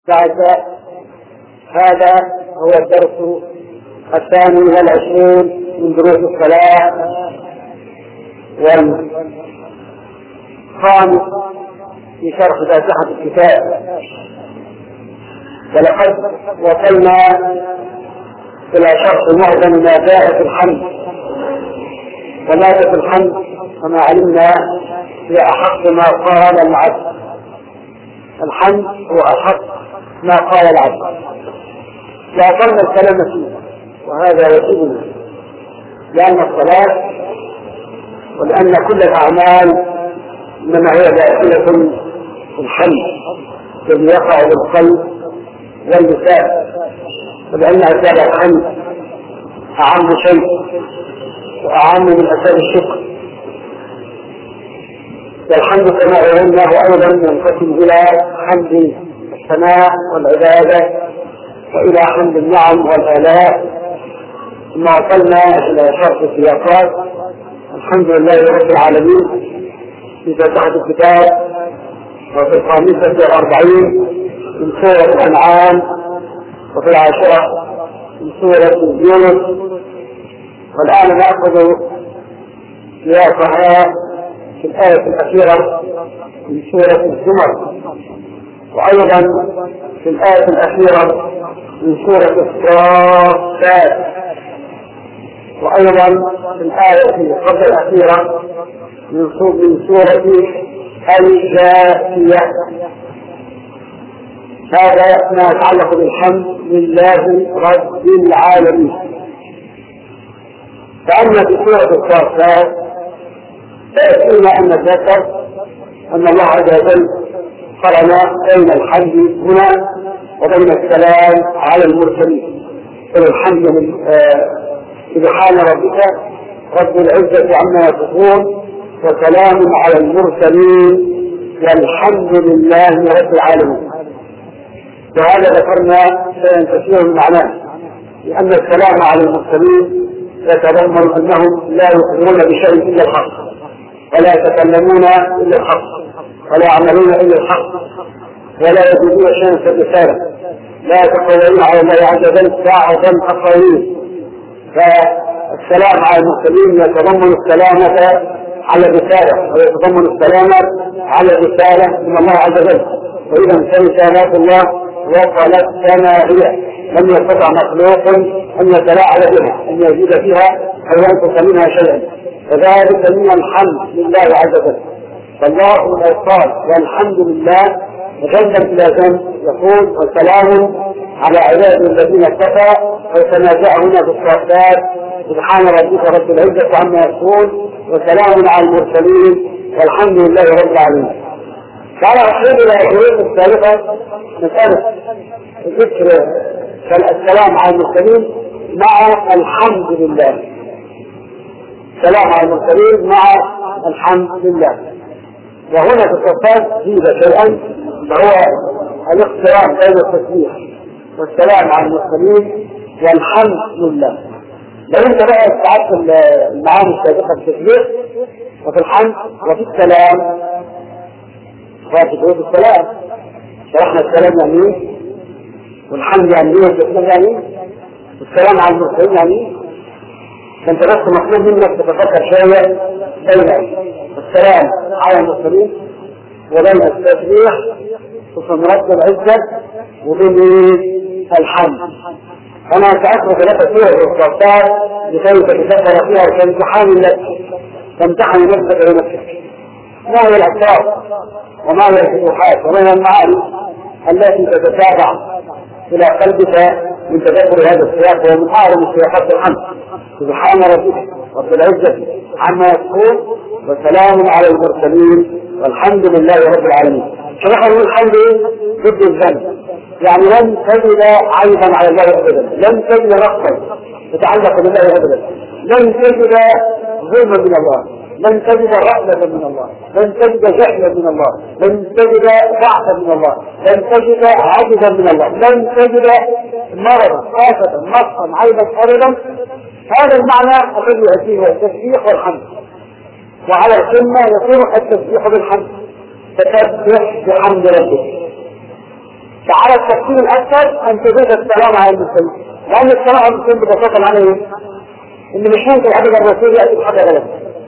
بعد هذا هو الدرس 22 من دروس الصلاة والخامس في شرح فاتحة الكتاب. ولقد وصلنا إلى شرح معظم ما جاء في الحمد، وما في الحمد كما علمنا هي أحق ما قال العبد. الحمد هو أحق ما قال العبد، وأصلنا الكلام فيه، وهذا يجبنا لأن الصلاة ولأن كل الأعمال إنما هي داخلة في الحمد الذي يقع بالقلب واللسان، ولأن أسباب الحمد أعم شيء وأعم من أسباب الشكر. والحمد كما علمناه أيضا ينقسم إلى حمد الثناء والعبادة وإلى حمد النعم والآلاء. ثم وصلنا إلى شرح السياقات. الحمد لله رب العالمين في فاتحة الكتاب وفي 45 من سورة الأنعام وفي 10 من سورة يونس، والآن نأخذ سياقها في الآية الأخيرة من سورة الزمر، وأيضا في الآية الأخيرة من سورة الصافات، وأيضا في الآية قبل الأخيرة من سورة الجاثية. هذا ما يتعلق بالحمد لله رب العالمين. فأما في سورة الصافات فيكفينا أن نتذكر أن الله عز وجل قرن بين الحمد هنا وبين السلام على المرسلين. الحمد سبحان ربك رب العزة عما يصفون وسلام على المرسلين والحمد لله رب العالمين. وهذا ذكرنا شيئا كثيرا من معناه، لأن السلام على المرسلين يتضمن أنهم لا يؤمنون بشيء إلا الحق، ولا يتكلمون إلا الحق، ولا يعملون إلا الحق، ولا يجدون شيئا في الرسالة، لا يتقولون على الله عز وجل ساعة القائلين. فالسلام على المرسلين يتضمن السلامة على الرسالة، ويتضمن السلامة على الرسالة من الله عز وجل. وإذا رسالات الله وصلت كما هي، لم يستطع مخلوق أن يتلاعب بها، أن يزيد فيها أو ينقص منها شيئا. وذلك من الحمد لله عز وجل. فالله قال والحمد لله جنبا إلى جنب يقول وسلام على عباده الذين اتقوا، وكما جاء هنا في الصفات سبحان ربك رب العزة عما يصفون وسلام على المرسلين والحمد لله رب العالمين. قال أحيد إلى الحروف السابقة مسألة ذكر السلام على المرسلين مع الحمد لله. السلام على المرسلين مع الحمد لله. وهنا في الصفات زيد شيئا وهو الاقتران بين التسبيح والسلام على المرسلين والحمد لله. لو انت بقى استعدت المعاني السابقة في التسبيح وفي الحمد وفي السلام وفي السلام شرحنا السلام يعني ايه، والحمد يعني ايه، والتسبيح يعني ايه، والسلام على المرسلين يعني ايه. فانت بس مطلوب منك تتفكر شوية بين السلام على المرسلين وبين التسبيح وبين رب العزة وبين الحمد. أنا سأترك لك سورة الصفات لكي تتفكر فيها كامتحان لك، تمتحن نفسك بنفسك. ما هي الأسرار وما هي الفتوحات وما هي المعاني التي تتتابع إلى قلبك من تذكر هذا السياق، وهو من أعظم سياقات الحمد. سبحان ربك رب العزة عما يصفون وسلام على المرسلين والحمد لله رب العالمين. شرحنا الحمد ضد الذنب، يعني لن تجد عيبا على الله ابدا، لن تجد نقصا يتعلق بالله ابدا، لن تجد ظلما من الله، لن تجد غفلة من الله، لن تجد جهلا من الله، لن تجد ضعفا من الله، لن تجد عجزا من الله، لن تجد مرضا آفة نقصا عيبا ابدا. هذا المعنى الذي يأتيه التسبيح والحمد. وعلى السنة يكون التسبيح بالحمد، تسبح بحمد ربك. على التفصيل الاكثر ان تزيد السلام على المسلمين، لان السلام على المسلمين ببساطه معناه ايه؟ ان مش ممكن ابدا الرسول ياتي بحاجه غلط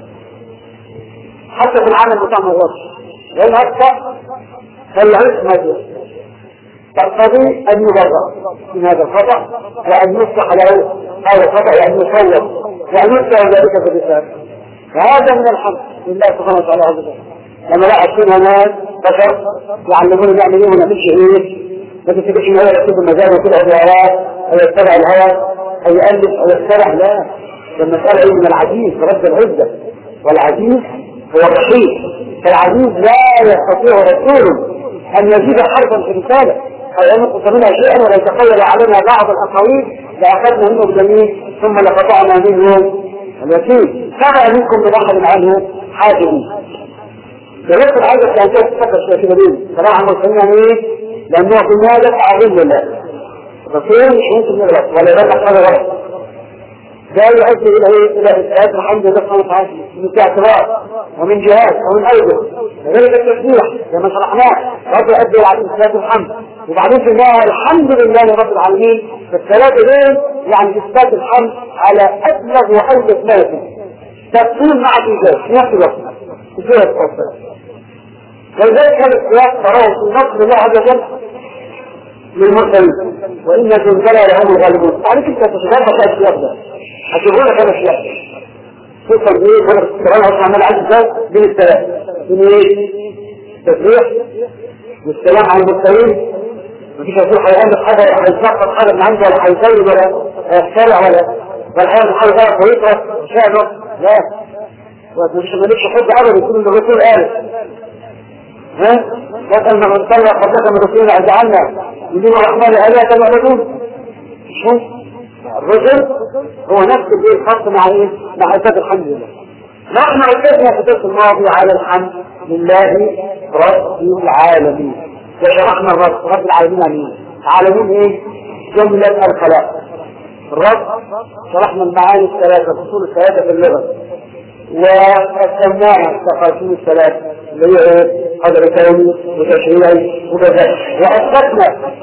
حتى في العمل بتاع ما غلطش، لان اكثر فالعصمه تقتضي ان يبرر من هذا الخطا وان يصلح له هذا الخطا وان يصوب وان يتبع ذلك بالرساله. وهذا من الحمد لله سبحانه وتعالى عز وجل لما لا أكون ناس بشر يعلمون نعمل ايه ونعمل ايه، ما تفتكرش ان هو يكتب المجال وكل هدوءات او يتبع الهوى او يألف او يخترع، لا، ده المسألة ايه من العزيز رب العزة، والعزيز هو الرحيم، فالعزيز لا يستطيع رسول ان يزيد حرفا في رسالة او ان ينقص منها شيئا ولا يتقول علينا بعض الاقاويل لاخذنا منه الجميل ثم لقطعنا منه الوكيل، كما منكم من احد عنه حاجبين. فلسه الحاجة كانت تفكر شيء كده ليه؟ صراحة المسلمين يعني ايه؟ لأنه في النادى عظيم لله. الرسول مش ممكن يغلط ولا يبلغ حاجة غلط. ده يؤدي إلى ايه؟ إلى إثبات الحمد لله سبحانه وتعالى من اعتراف ومن جهاد ومن أيضا. وذلك التسبيح زي ما شرحناه رب يؤدي إلى إثبات الحمد. وبعدين في النهاية الحمد لله رب العالمين، فالثلاثة دول يعني إثبات الحمد على أبلغ وأوجه ما يكون. تفصيل مع الإيجاز في نفس الوقت. في سورة التوحيد. ولذلك هذا السياق تراه في نصر الله عز وجل للمرسلين وإن جندنا لهم الغالبون. عليك انت تشغل بقى السياق ده هتقول لك انا السياق خصوصا ايه هنا الكلام اصلا عمال عايز ازاي بين الثلاث بين ايه؟ تسبيح والسلام على المرسلين. مفيش رسول هيعمل حاجه ولا هيتنقل حاجه من عنده ولا هيزود ولا هيخترع ولا هيعمل حاجه غلط ويكره شعره، لا، مش مالكش حد ابدا يكون الرسول قال وقال من صلى قبلك من رسول اجعلنا من دون الرحمن آلهة يعبدون. شوف الرسل هو نفس الخط مع ايه؟ مع إثبات الحمد لله. نحن ركزنا في الدرس الماضي على الحمد لله رب العالمين، وشرحنا رب العالمين يعني عالمين ايه؟ جملة الخلاق. الرب شرحنا المعاني الثلاثة الفصول الثلاثة في اللغة وقسمناها التقاسيم الثلاثة اللي هي قدر كوني وتشريعي وكذا، وأثبتنا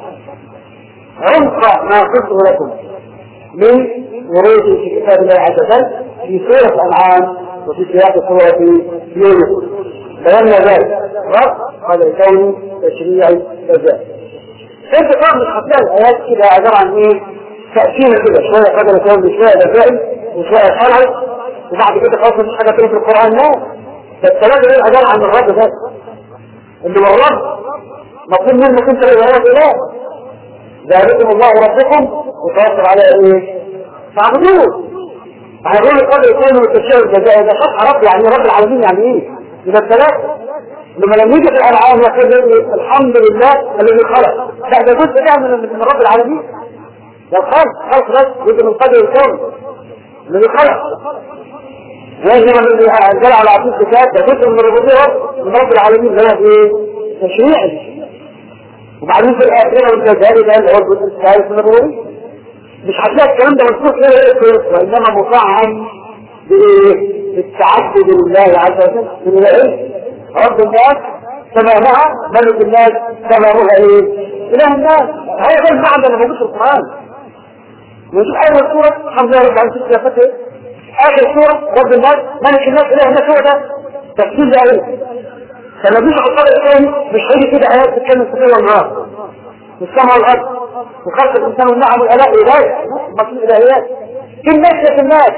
عمق ما قلته لكم من ورود في كتاب الله عز وجل في سورة الأنعام وفي سياق سورة يونس. بينا ذلك رب قدر كوني تشريعي كذا. انت طبعا مش هتلاقي الآيات كده عبارة عن ايه؟ تأثير كده شوية قدر كوني شوية دفاعي وشوية شرعي وبعد كده خلاص مفيش حاجة تانية في القرآن. لا، ده الكلام ده عبارة عن الرب ذات اللي هو الرب مطلوب منك انت اللي هو الاله ذلكم الله ربكم وتوكل على ايه؟ فاعبدوه. هنقول قدر يكون التشريع الجزائي ده شرح رب يعني رب العالمين يعني ايه؟ يبقى الثلاثة لما لم يجي في الأنعام يقول الحمد لله الذي خلق، لا ده جزء ده من رب العالمين. ده الخلق بس جزء من قدر الكون الذي خلق. وإنما الذي أنزل على عبد الكتاب ده جزء من الربوبية من رب العالمين ده ايه؟ تشريعي. وبعدين في الآخرة والكذلك قال هو الجزء الثالث من الربوبية. مش هتلاقي الكلام ده منصوص ليه وإنما مطعم بالتعبد لله عز وجل من الإله رب الناس تمامها ملك الناس تمامها ايه؟ إله الناس. هذا المعنى اللي موجود في القرآن. ونشوف أول سورة الحمد لله رب العالمين في فتح آخر سورة رب الناس ملك الناس إله الناس. هو ده تفسير ده ايه؟ فلما بيجي القرآن الثاني مش هيجي كده آيات تتكلم في الليل والنهار والسماء والأرض وخلق الإنسان والنعم والآلاء إله مطلوب إلهيات. في الناس في الناس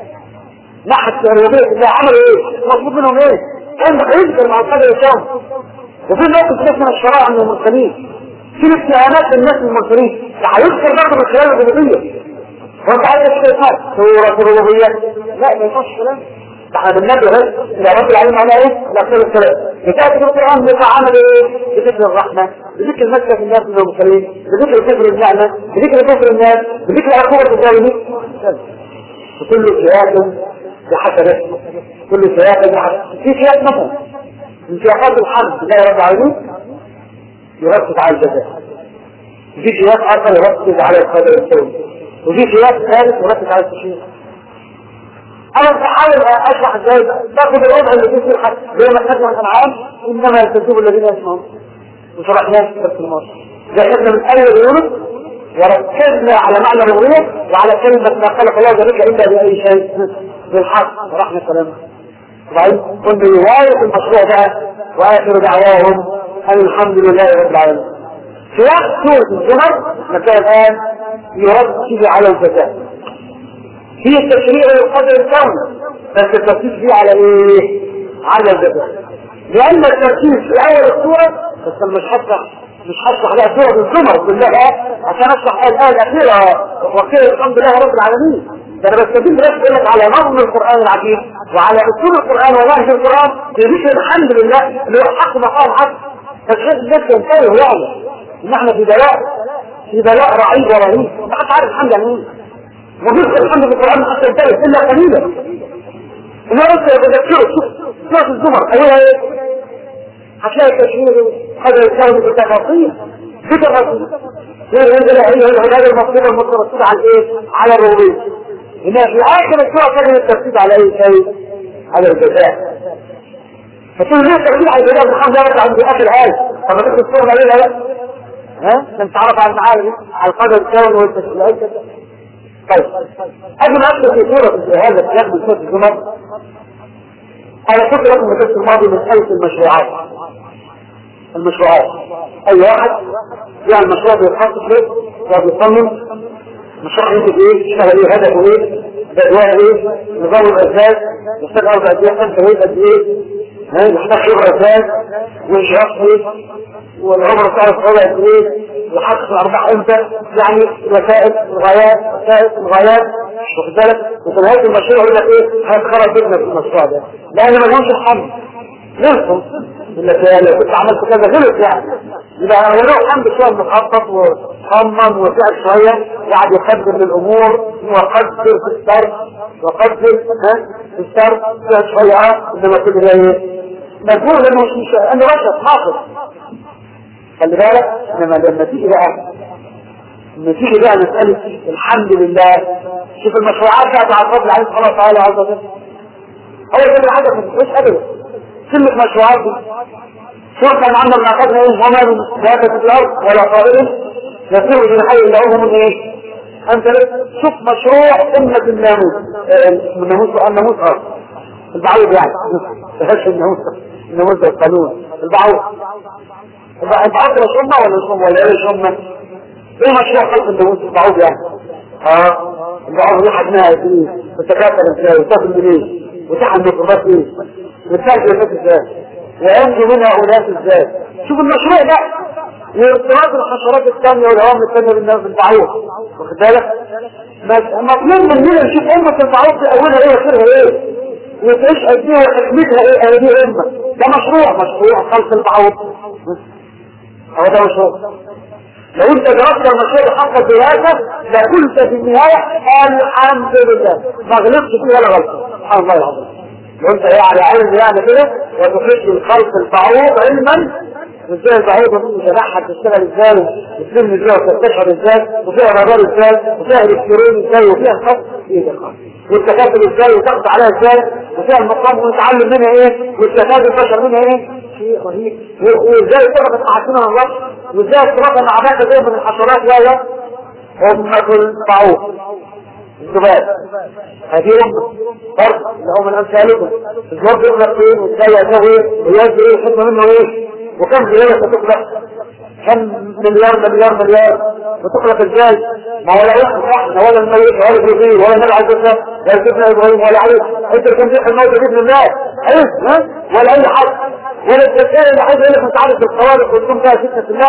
نحت ربوبية الله عملوا ايه؟ مطلوب منهم ايه؟ كان يذكر مع القدر الكون. وفي موقف ناس من الشرائع من المرسلين في استعانات للناس من المرسلين هيذكر برضه من خلال الربوبية. وانت عايز الشيطان سورة الربوبية؟ لا ما ينفعش كلام. احنا بالنبي الى رب العالمين على ايه؟ الاكثر الثلاث. بتاعت القرآن بيبقى عمل ايه؟ بذكر الرحمة، بذكر المسكة في الناس من المرسلين، بذكر كفر النعمة، بذكر كفر الناس، بذكر عقوبة الظالمين. وكل سياق بحسب كل سياق بحسب. في سياق مثلا من سياقات الحمد لله رب العالمين يركز على الجزاء، وفي سياق آخر يركز على القدر الكوني، وفي سياق ثالث يركز على التشريع. أنا بحاول أشرح ازاي باخد الوضع اللي فيه الحق زي ما خدنا الأنعام إنما يستجيب الذين يسمعون وشرحناه في الدرس الماضي. ذكرنا من اول يونس وركزنا على معنى الربوبيه وعلى كلمه ما خلق الله ذلك الا باي شيء بالحق ورحمه كلامه. طيب قلنا نهايه المشروع بقى واخر دعواهم ان الحمد لله رب العالمين. في وقت سوره الزمر مكان الان يركز على الزكاه في التشريع والقدر الكوني، بس التركيز فيه على ايه؟ على الزكاه. لان التركيز في اول السوره بس مش هشرح لها سوره الزمر كلها عشان اشرح الايه الاخيره وقيل الحمد لله رب العالمين. ده انا بستدل بس لك على نظم القران العجيب وعلى اصول القران ونهج القران بذكر الحمد لله اللي هو حق مقام حق. فالشيخ الناس ينتبه ويعلم ان احنا في بلاء رعيب ورهيب. انت عارف الحمد لله وذكر الحمد في القران حتى ينتبه الا قليلا. انا بس بذكره سوره الزمر ايها ايه؟ هتلاقي تشهير هذا الكون بالتفاصيل ينزل ايها العباد المطلوبه المترتبه على ايه؟ على الربوبيه. هنا في اخر السوره كان الترتيب على اي شيء؟ على الجزاء. فتقول ليه الترتيب على الجزاء بالحمد لله عند اخر الايه؟ طب ما تكتب الصوره عليها لا؟ عشان تعرف على المعارف على القدر الكون والتشريعات. طيب قبل ما ادخل في سوره هذا الكلام من سوره الزمر انا كنت لكم الدرس الماضي من حيث المشروعات. اي واحد يعني مشروع بيتخصص له وبيصمم مشروع ينتج ايه؟ يشتغل ايه؟ هدفه ايه؟ جدواه ايه؟ نظام الاساس يحتاج ارض قد ايه؟ خمسه ايه؟ قد ايه؟ يحتاج خبره اساس واشراف ايه؟ والعمر بتاع الصغير قد ايه؟ يحقق الارباح امتى؟ يعني وسائل الغايات واخد بالك؟ وفي نهايه المشروع يقول لك ايه؟ هيتخرج جدا في المشروع ده لان ملهوش الحمد غلطوا يقول لك لو كنت عملت كذا غلط يعني. يبقى هو له الحمد شويه مخطط وصمم وسعد شويه قاعد يقدر للامور وقدر في السرد وقدر في السرد شويه انما كل ده ايه؟ مجهول لانه مش انه بشر حافظ. خلي بالك انما لما تيجي بقى مساله الحمد لله شوف المشروعات بتاعت الفضل عليه سبحانه وتعالى عز وجل. اول كل حاجه ما تبقاش ابدا كلمه مشروعات دي شوف كان عندنا من اخذنا ايه وما من دابه في الارض ولا طائر يسير من حي الا هو من ايه؟ انت شوف مشروع امه الناموس البعوض يعني بلاش الناموس ده القانون البعوض مش امه ولا ايه امه؟ ايه مشروع خلق الناموس البعوض يعني؟ البعوض دي حجمها ايه؟ وتكاثر ازاي؟ وتاكل منين؟ وتحمل ميكروبات ايه؟ وتاكل الناس ازاي؟ وينجو منها أولاد ازاي؟ شوف المشروع ده وارتباط الحشرات الثانية والهوام الثانية بالناس البعوض واخد بالك؟ مطلوب مننا نشوف أمة البعوض في أولها ايه وآخرها ايه؟ وتعيش قد ايه وحكمتها ايه هذه أمة. ده مشروع خلق البعوض. هو ده مشروع. لو انت درست المشروع بحق الدراسة لقلت في النهاية الحمد لله ما غلطش فيه ولا غلطة. سبحان الله العظيم. لو انت يعني علم يعني كده وتخرج من خلق البعوض علما ازاي البعوض دي جناحها بتشتغل ازاي وتلم ازاي وتستشعر ازاي وفيها رادار ازاي وفيها الكترون ازاي وفيها الخط ايه ده والتكاتل ازاي وتاخد عليها ازاي وفيها المقام ونتعلم منها ايه واستفاد البشر منها ايه شيء رهيب. وازاي تربط محاسنها الرب وازاي تربط مع باقي زي من الحشرات وهي أمة البعوض الزباد. هذه أمة فرق لهم من أمثالكم الزباد يخلق فين وازاي يأتيه ايه ويأتي ايه حكمة منه ايه وكم زيادة ستخلق كم مليار وتخلق ازاي ما ولا يخلق ولا الميت ولا الرزيل ولا نبع الجسد ولا سيدنا إبراهيم ولا عليك انت كم تيح الموت بإذن الله ايه ولا اي حد ولا التسائل اللي عايز يقول لك انت عارف الخوارق وتكون فيها فتنة الله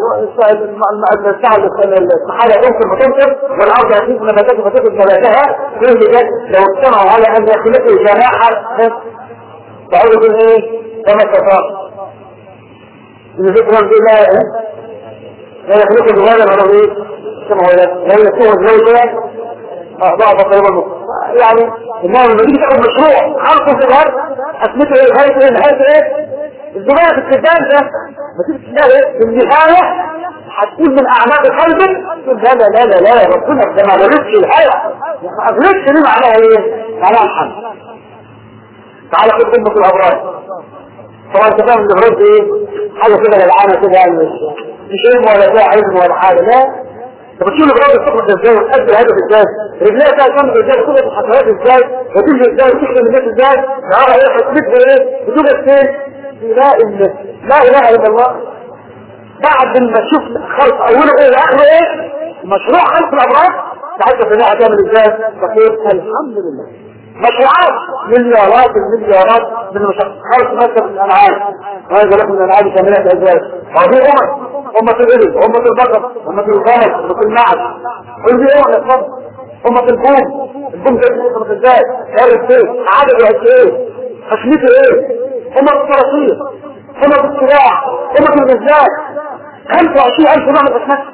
السحالة يمكن ما تنصر والارض يحيث نباتات فتاخذ نباتها كل ذلك لو اجتمعوا على ان يخلقوا جماعة تعود من ايه كما استطاع ذكرا بالله لا يخلق بهذا العربي كما هو لا يكون زوجة ضعف قريبا يعني انه لما تيجي تاخد مشروع خلقه في الارض اسمته ايه نهايته ايه الزباية في الكتاب ده ما تيجي تلاقي في النهاية هتكون من اعماق قلبك تقول لا ربنا ده ما غلطش الحياة ما غلطش ليه معناها ايه معناها الحمد. تعالى خد خدمة الابراج طبعا انت فاهم الابراج ايه حاجة كده للعانة كده يعني مش علم ولا فيها علم ولا حاجه، لا. طب تشوف الراجل تخرج ازاي وتأدي الهدف ازاي؟ رجليها فيها كم ازاي وتخرج الحسنات ازاي؟ وتمشي ازاي وتخدم الناس ازاي؟ تعالى ايه حكمتها ايه؟ وتوجد فين؟ لا اله الا الله. بعد ما تشوف خلق اوله ايه واخره ايه؟ مشروع خلق الابرار تعرف الناس هتعمل ازاي؟ تقول الحمد لله. مشروعات مليارات من خلق مثل الانعام. هذا لكم الانعام 8 ازواج. هذه أمة الإبل، أمة البقر، أمة الغنم، أمة المعز. كل دي أمة البوم. البوم ده يخلق ازاي؟ عارف ايه؟ عدده قد ايه؟ حكمته ايه؟ أمة الصراصير، أمة الصراع، أمة الغزال. 25,000 نوع من الأسماك.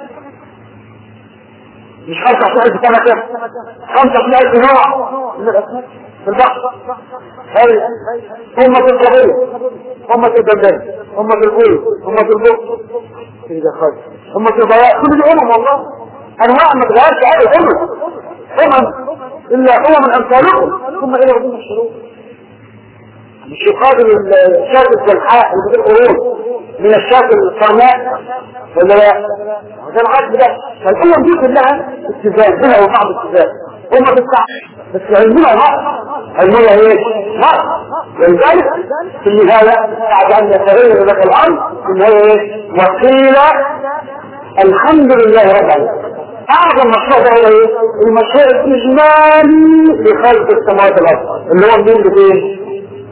مش 25,000 سنة كده. 25,000 نوع من الأسماك في البحر. هذه أمة القبيل، أمة البندان، أمة البول، أمة البول. كده خالص. أمة البياء، كل دي أمم والله. أنواع ما تغيرش هذه أمم إلا من أمثالكم ثم إلى ربنا الشرور. مش يقابل الشاة الجلحاء اللي في القرون من الشاة الصرماء ولا لا؟ ده العكس ده. فالأمم دي كلها اتزان بها وبعض اتزان. أمة الساعة بس علمنا علمنا ايه؟ ولذلك في النهاية بعد أن يتغير لك الأمر في النهاية ايه؟ وقيل الحمد لله رب العالمين. أعظم مشروع ده هو ايه؟ المشروع الإجمالي لخلق السماوات والأرض اللي هو مين بفين؟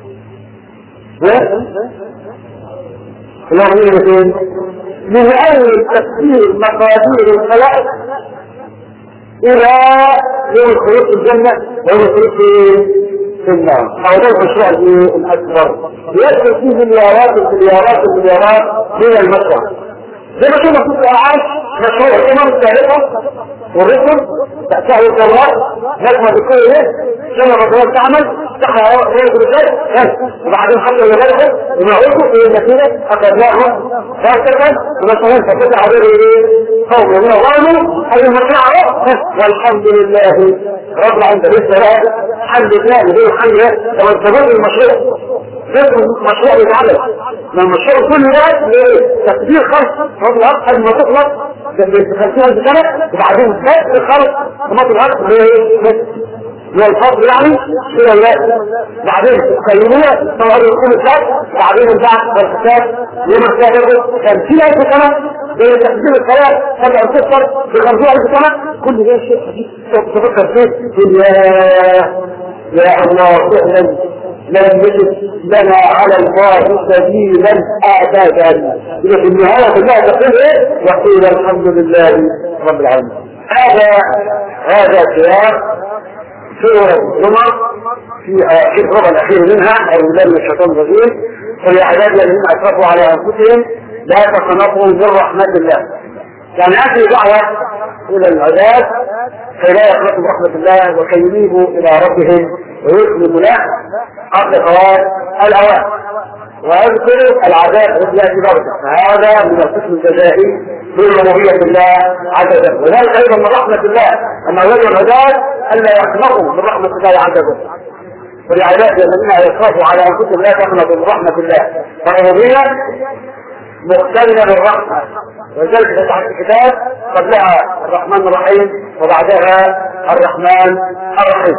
اللي هو مين بفين؟ من أول تفسير مقادير الخلائق إلى يوم الخلوق في الجنة ويوم الخلوق في النار. هذا المشروع الأكبر يدخل فيه مليارات من المشروع. زي ما كنا في الأعاش مشروع الأمم السابقة والرسل تأتيه القرار نجمة بكل ايه؟ سنة ربنا تعمل تحيا رؤية الرجال وبعدين حتى يغيره ونعوده في النتيجة أخذناهم فاسكا ونسوين فتح عبير قوم من الظالم أي المشروع والحمد لله رب العالمين. لسه بقى حل ثاني غير حل لو انتظر المشروع مشروع يتعمل من المشروع كل ده لتكبير خلق رب العالمين قبل ما تخلص ب50,000 سنة وبعدين تبقى خلق سماط الأرض من الفضل يعني إلى الله. بعدين القيمية طوال يكون الشاب بعدين البعث والحساب يوم السابق 50,000 سنة بين تقديم الحياة 7 ب50,000 سنة. كل ده شيء حديث تفكر فيه يا الله فعلا لم يجد لنا على الله سبيلا أعدادا. إذا في النهاية كلها تقول إيه؟ وقيل الحمد لله رب العالمين. هذا سياق سورة الزمر في الربع الأخير منها أعوذ بالله من الشيطان الرجيم. قل يا عبادي الذين أسرفوا على أنفسهم لا تقنطوا من رحمة الله. يعني هذه دعوة إلى العباد كي لا يقنطوا من رحمة الله وكي ينيبوا إلى ربهم ويسلموا له قبل فوات الأوان ويذكروا العذاب الذي يأتي برده. فهذا من القسم الجزائي من ربوبية الله عز وجل. وذلك أيضا من رحمة الله أن أولاد العباد ألا يقنطوا من رحمة الله عز وجل. ولعبادي الذين يخافوا على أنفسهم لا تقنطوا من رحمة الله. فالربوبية مقترنة بالرحمة. ولذلك فتحت الكتاب قبلها الرحمن الرحيم وبعدها الرحمن الرحيم.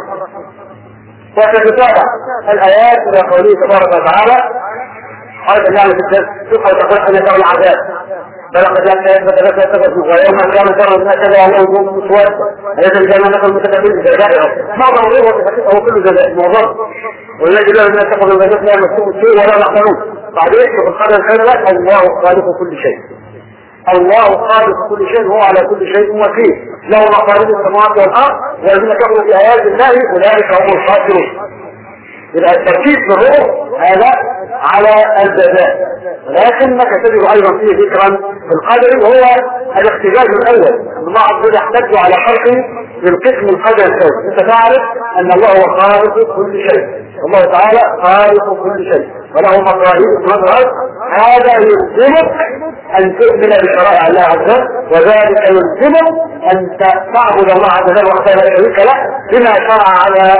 وتتابع الآيات إلى قوله تبارك وتعالى قال الله في السوق وتقول أن يتبع العذاب فلقد لا يثبت ويوم كان ترى الناس لا يوم مسود أليس الجنة مثل المتكبرين جزائهم معظم الغيب وتحقيقه كل جزاء معظم والذي لا الناس تقضي الغيب لا يمسكوا الشيء ولا يحزنون. بعدين في القدر الخير لك الله خالق كل شيء. الله خالق كل شيء هو على كل شيء وكيل له مقاليد السماوات والأرض والذين كفروا بآيات الله أولئك هم الخاسرون. يبقى التركيز في الروح هذا على الجزاء. لكنك تجد أيضا فيه ذكرا في القدر وهو الاحتجاج الأول أن الله عز وجل يحتج على خلقه بالقسم القدر الثاني. أنت تعرف أن الله هو خالق كل شيء. الله تعالى خالق كل شيء وله مقاليد السماوات. هذا يلزمك أن تؤمن بشرائع الله عز وجل وذلك يلزمك أن تعبد الله عز وجل وحده لا شريك له بما شرع على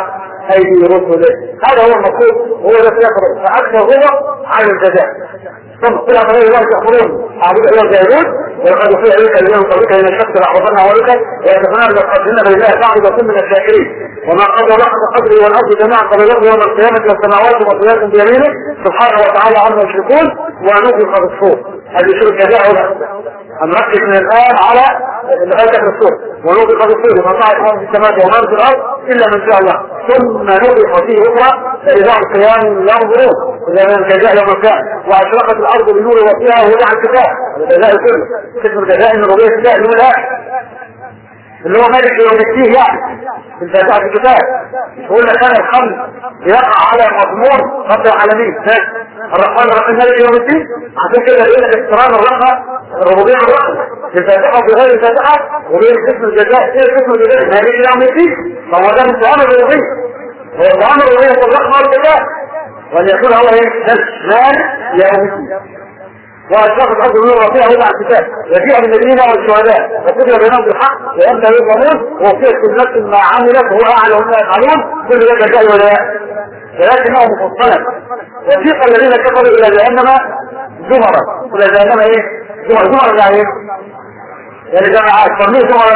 ايدي رسله. هذا هو المطلوب، هو الذي يخرج فاكثر هو على الجزاء. ثم طلع عليه الله يقولون اعبد ايها الجاهلون ولقد وحي اليك اليوم قبلك من الشخص لعرضنا ولك ويتفنى لقدنا لله بعد وكن من الشاكرين وما قدر لحظ قدره والارض جميعا قبل الارض يوم القيامه والسماوات ومطويات بيمينه سبحانه وتعالى عما يشركون ونفخ في الصور. هذه شرك جزاء ولا هنركز من الان على لغايه اخر الصور ونفخ في الصور فطلعت في السماوات وما في الارض الا من شاء الله ثم نفخ فيه اخرى فاذا القيام ينظرون اذا من الجزاء يوم القيامه واشرقت الارض بنور وفيها وضع الكتاب الجزاء كله اسم الجزاء من ربيع الكتاب اللي هو مالك يوم الدين يعني في الفاتحه في الكتاب يقول لك كان الحمد يقع على مضمون رب العالمين الرحمن الرحيم مالك يوم الدين عشان كده يقول لك احترام الرحمه الربوبيه الرحمه في الفاتحه وفي غير الفاتحه وبين اسم الجزاء اسم الجزاء مالك يوم الدين فهو ده من سؤال الربوبيه هو سؤال الربوبيه في الرحمه والجزاء وان يكون هو ايه مال يوم الدين وأشرف الحق من الرفيع وضع الكتاب وفيها من الذين والشهداء وقضي بينهم بالحق وأنت يظلمون وفيها كل نفس ما عملت وهو أعلى وما يفعلون كل ذلك جاء ولا ولكنه مفصلا وثيق الذين كفروا إلى جهنم زمرا إلى جهنم إيه؟ زمرا يعني إيه؟ يعني جماعات فرميه زمرا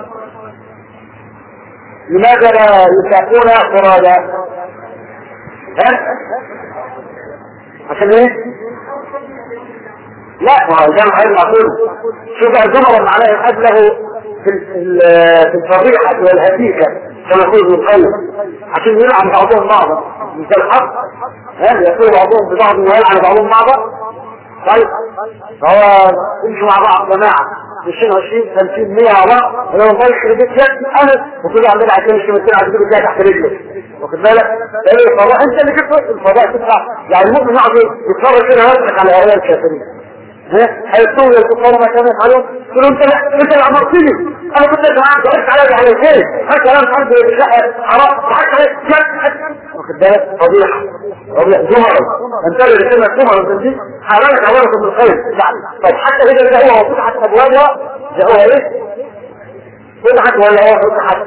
لماذا لا يساقون فرادا؟ عشان إيه؟ لا ما هو الجمع غير معقول شوف الزمر معناه يحد له في الفضيحة والهديكة كما يقول ابن القيم عشان يلعن بعضهم بعضا مثل الحق يقول بعضهم ببعض ويلعن بعضهم بعضا طيب فهو يمشوا مع بعض جماعة 20 50 100 على بعض ولو ما يشتري بيت يد أنا وكل عندنا عشان يشتري مثل عشان يجيب الجاي تحت رجله واخد بالك ايه الفضاء انت اللي جبت الفضاء تطلع يعني المؤمن يقعد يتفرج كده ويضحك على هؤلاء الكافرين هيطول الكفار ما كانوا يفعلون تقولوا انت اللي امرتني انا كنت معاك وقفت عليك على الخير حتى انا مش عارف حرام ضحكت عليك واخد بالك فضيحه زمر انت اللي كلمه زمر دي حرامك عوارض من الخير طيب حتى اذا ده هو فتحت ابوابها ده هو ايه فتحت ولا هو فتحت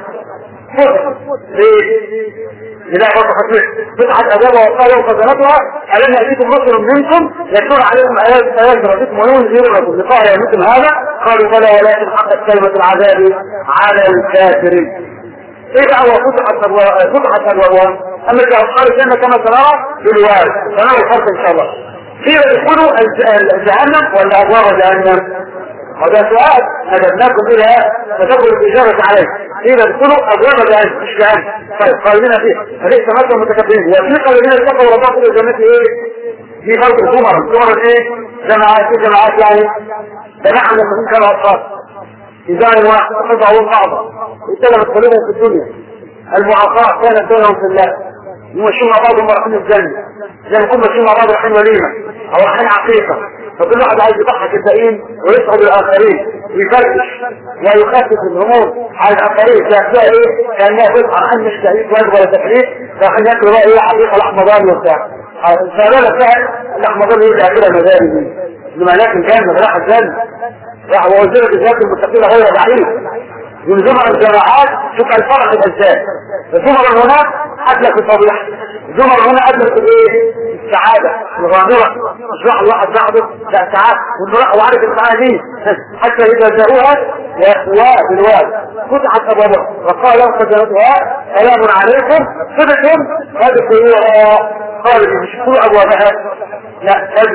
ليه؟ لا فتحت أبوابها وقال وخزنتها ألم يأتيكم رسل منكم يتلون عليكم آيات ربكم وينذرونكم لقاء يومكم هذا قالوا بلى ولكن حقت كلمة العذاب على الكافرين. إيه بقى هو فتحت أبوابها أما إذا أصحاب الجنة كما سنرى بالوارد سنرى الخلق إن شاء الله. كيف يدخلوا جهنم ولا أبواب جهنم؟ وده سؤال أجبناكم إلى فتقبل الإجابة عليه إذا ادخلوا أبواب جهنم مش جهنم طيب خالدين فيه فليس مثل متكبرين وفي الذين اتقوا ربهم إلى الجنة إيه؟ في خلق الزمر إيه؟ جماعات يعني جماعة من المسلمين كانوا أطفال إذا واحد قطعوا بعضا اتلمت قلوبهم في الدنيا المعاقات كانت بينهم في الله يمشون مع بعضهم رايحين الجنة زي ما كنا ماشيين مع بعض رايحين وليمة أو رايحين عقيقة فكل واحد عايز يضحك الباقيين ويسعد الاخرين ويفرش ويخفف الهموم على الاخرين فيها ايه كانها بضعه عن مش تهيئ واجب ولا تكليف فعشان ياكلوا بقى ايه حقيقه لحمه ضاني وبتاع فلا فعلا اللحمه ضاني يرجع كده مزاري دي لما لكن كان راح الجنه راح ووزير الجهات المستقيمه غير بعيد من زمر الجماعات شوف الفرق الأجزاء الزمر هنا أدلك الفضيحة الزمر هنا أدلك الايه السعادة الغامرة مش راح الواحد بعضه لا سعادة وعارف السعادة دي حتى إذا جاءوها يأخوها بالواد فتحت أبوابها وقال لهم خزنتها سلام عليكم صدقهم فادخلوها قالوا مش كلوا أبوابها لا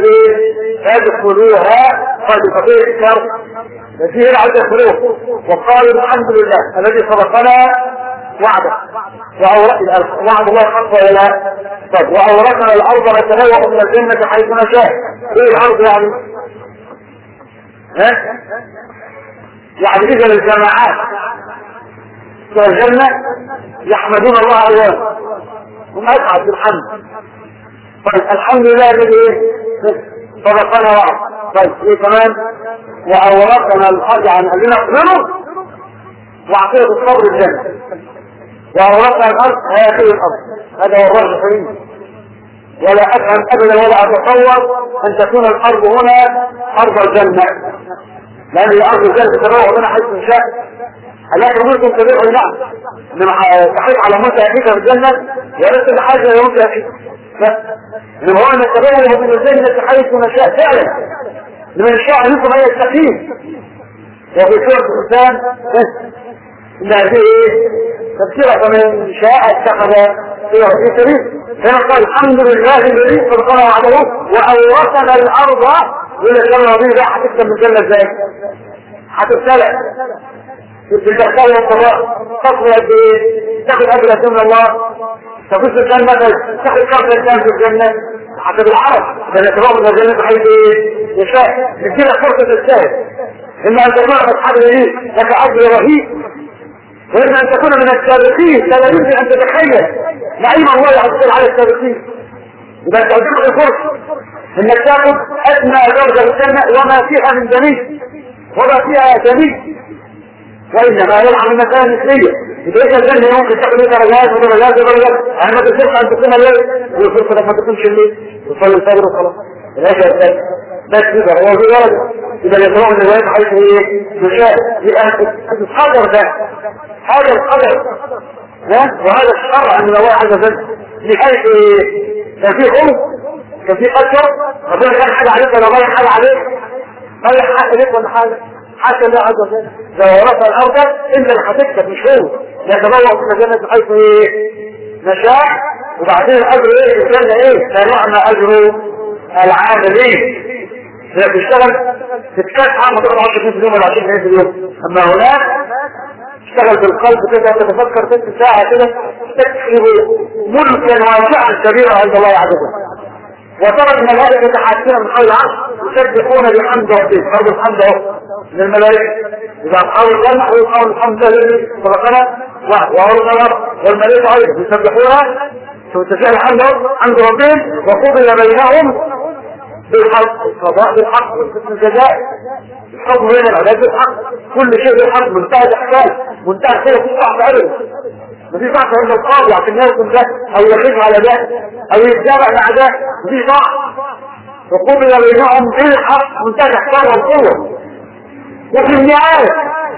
فادخلوها قال بفضيح الشر فيه العدد خلوه وقالوا الحمد لله الذي صدقنا وعده وعد الله حق ولا لا طب وأورثنا الأرض نتبوأ من الجنة حيث نشاء ايه الأرض يعني يعني إذا الجماعات في الجنة يحمدون الله عليه هم أسعد بالحمد طيب الحمد لله الذي صدقنا وعد طيب ايه كمان وأورثنا الأرض عن أهلنا اقبلوا وعطيه الصبر الجنة وأورثنا الأرض هياكل الأرض هذا هو الرجل الحليم ولا أفهم أبدا ولا أتصور أن تكون الأرض هنا أرض الجنة لأن الأرض الجنة تتبوع منها حيث شاء ألا تقولكم كبير أو نعم إنما تحيط على موت أخيك في الجنة وليس الحاجة يوم أخيك إنما هو أن التباهي من الجنة حيث نشاء فعلا لمن شاء منكم أن يستقيم. وفي سورة الإنسان إن هذه تذكرة فمن شاء اتخذ في سبيل. كما قال الحمد لله الذي صدقنا وعده وأورثنا الأرض وإلى الجنة دي لا هتكتب من الجنة ازاي؟ هتبتلع بالدخل والقضاء تصل قد ايه؟ تاخد أجر من الله تفوز الجنة تاخد كم الإنسان في الجنة حسب العرب لأن تبقى من الجنة بحيث يشاء بتجيلك فرصة الشاهد إما أن تكون أصحاب اليمين لك أجر رهيب وإما أن تكون من السابقين لا يمكن أن تتخيل نعيم الله عز وجل على السابقين. إذا تعجبك الفرصة إنك تاخذ أدنى درجة الجنة وما فيها من جميل وما فيها جميل وإنما يلعب المسائل المثلية. إذا إيش الجنة ممكن تاخذ درجات ودرجات ودرجات يعني ما تنساش أن تكون الليل والفرصة ما تكونش الليل وتصلي الفجر وخلاص العشاء الثالث بس كده هو في درجة. إذا يطلعوا من الوقت حيث إيه يشاء يبقى القدر ده هذا القدر وهذا الشرع من الله عز وجل بحيث كان في خوف كان في قدر ربنا كان حاجة عليك ولا غير حاجة عليك غير حاجة عليك ولا حاجة حتى الله عز وجل لو ورث الأرض إلا اللي هتكتب مش هو يتبوأ في الجنة بحيث نشاء وبعدين الأجر إيه الجنة إيه فنعم أجر العاملين إذا بتشتغل تتكسح ما تقول 10 في اليوم ولا 20 في اليوم. أما هناك تشتغل بالقلب كده تتفكر 6 ساعة كده تكسب ملكا واسعا كبيرا عند الله عز وجل. وترى الملائكة حاسين من حول العرش يسبحون بحمد ربهم فرض الحمد من الملائكة إذا قالوا الجنة ويقالوا الحمد لله سبحانه وهو والملائكة أيضا يسبحون وتسبح الحمد عند ربهم وقضي بينهم بالحق القضاء بالحق والقسم الجزائي الحكم بين العباد بالحق كل شيء بالحق منتهى الإحسان منتهى الخير في صعب أبدا مفيش ضعف عند القاضي عشان يكون ده أو يخيف على ده أو يتجابع مع ده مفيش ضعف وقضي بينهم بالحق منتهى الإحسان والقوة. وفي النهاية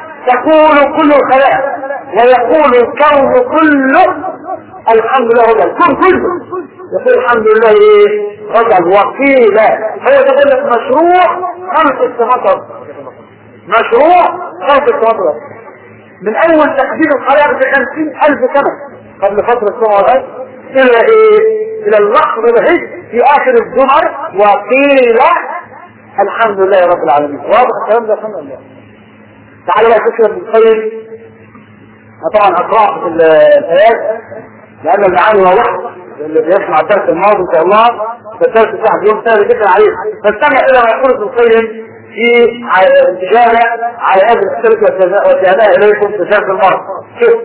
تقول كل الخلائق ويقول الكون كله الحمد لله رب الكون كله يقول الحمد لله ايه رجل وقيل هو تقول لك مشروع 5 سنوات مشروع 5 سنوات من اول تحديد الخلائق ب 50,000 سنة قبل فترة السماء والارض الى ايه الى اللحظة الهج في اخر الزمر وقيل الحمد لله رب العالمين. واضح الكلام ده الحمد لله. تعالوا بقى فكرة الخير طبعا اقرأ في الايات لأن المعاني واضحة اللي بيسمع الدرس الماضي إن شاء الله فالدرس بتاعه يوم سهل جدا عليه فاستمع إلى ما يقول ابن القيم في الإجابة على هذه الأسئلة وجهناها إليكم في درس الماضي. شوف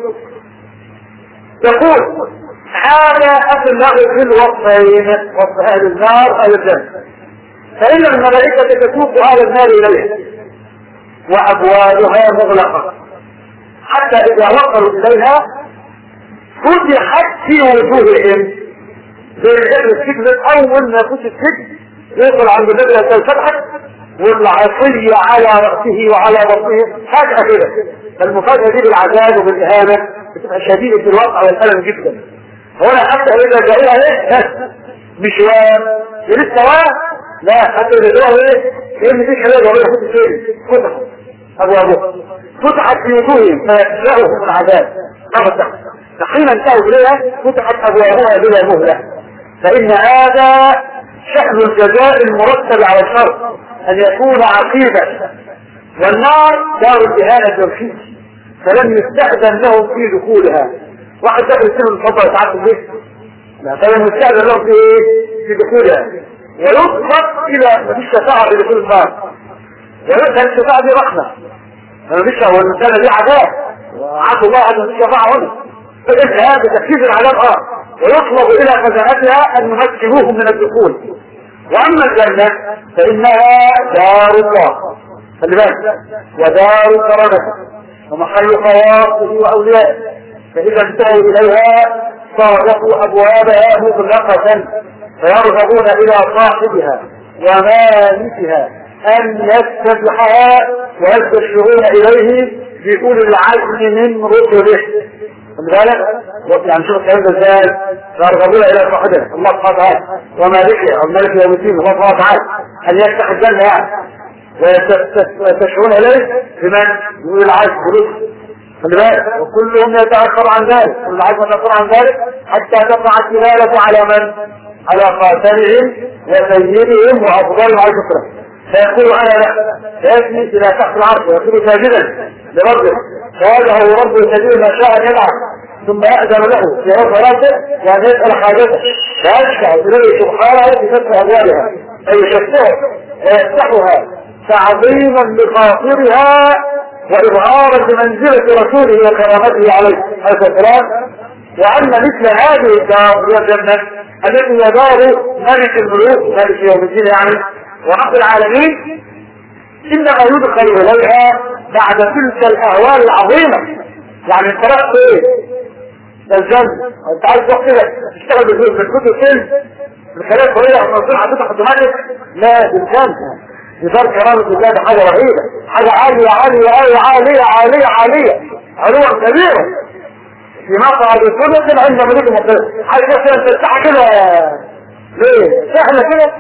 يقول هذا أصل الله في الوصفين وصف أهل النار أهل الجنة فإن الملائكة تسوق أهل النار إليها وأبوابها مغلقة حتى إذا وصلوا إليها فتحت في وجوههم زي الجبل السجن اول ما فتح السجن يدخل عند النبي فتحت والعصي على رأسه وعلى بطنه فجأة كده. فالمفاجأة دي بالعذاب وبالإهانة بتبقى شديدة الوقع والألم جدا. هنا حتى إذا جاءوا ايه مش لسه لا حتى إذا جاءوا ايه كأن دي شباب ولا فتح فين فتح أبوابه فتحت في وجوههم فيفجأهم العذاب فحين انتهوا إليها فتحت أبوابها بلا مهلة. فإن هذا شأن الجزاء المرتب على الشرط أن يكون عقيبة والنار دار الإهانة والخيس فلم يستأذن لهم في دخولها. واحد دخل السنة الفضل يتعرف البيت فلم يستأذن لهم في دخولها ويطلق إلى مفيش شفاعة في دخول النار ويطلق الشفاعة دي رحمة مفيش هو المسألة دي عذاب وعفو الله عز وجل شفاعة هنا فإنها بتكفيز العذاب ويطلب إلى خزانتها أن نمكنوهم من الدخول. وأما الجنة فإنها دار الله خلي بالك ودار كرامته ومحل خواصه وأوليائه فإذا انتهوا إليها صاروا أبوابها مغلقة فيرغبون إلى صاحبها ومالكها أن يستفتحها ويستشرون إليه بيقول العزم من رسله. خد بالك يعني شوف الكلام ده ازاي. فارغبونا الى صاحبه الله سبحانه وتعالى ومالكه او ملك يوم الدين الله سبحانه وتعالى ان يفتح الجنه يعني ويستشعرون اليه بمن يقول العزم برسل. خلي بالك وكلهم يتاخر عن ذلك، كل العزم يتاخر عن ذلك حتى تقع الدلاله على من؟ على خاتمهم وسيدهم وافضلهم على الفطره. فيقول انا لا يثني الى تحت العرش ويكون ساجدا لربه فوجهه ربه سبيل ما شاء ان يلعب ثم يأذن له في رفع راسه وان يسأل حاجته فيشفع اليه سبحانه في فتح ابوابها اي يشفعه ويفتحها تعظيما لخاطرها واظهارا لمنزله رسوله وكرامته عليه السلام. وان مثل هذه الدار هي الجنه التي هي دار ملك الملوك ملك يوم الدين يعني ورب العالمين انما يدخل اليها بعد تلك الاهوال العظيمه. يعني انت رأت ايه ده الجنة انت عايز تروح كده تشتغل بالكتب فين الخلاف وهي منظور حديثة حدماتك لا بالجنة بذار كرامة الله ده حاجة رهيبة حاجة عالية عالية عالية عالية عالية عالية علوة كبيرة في مقعد الكتب عند ملك المقدس حاجة كده تفتح كده ليه سهلة كده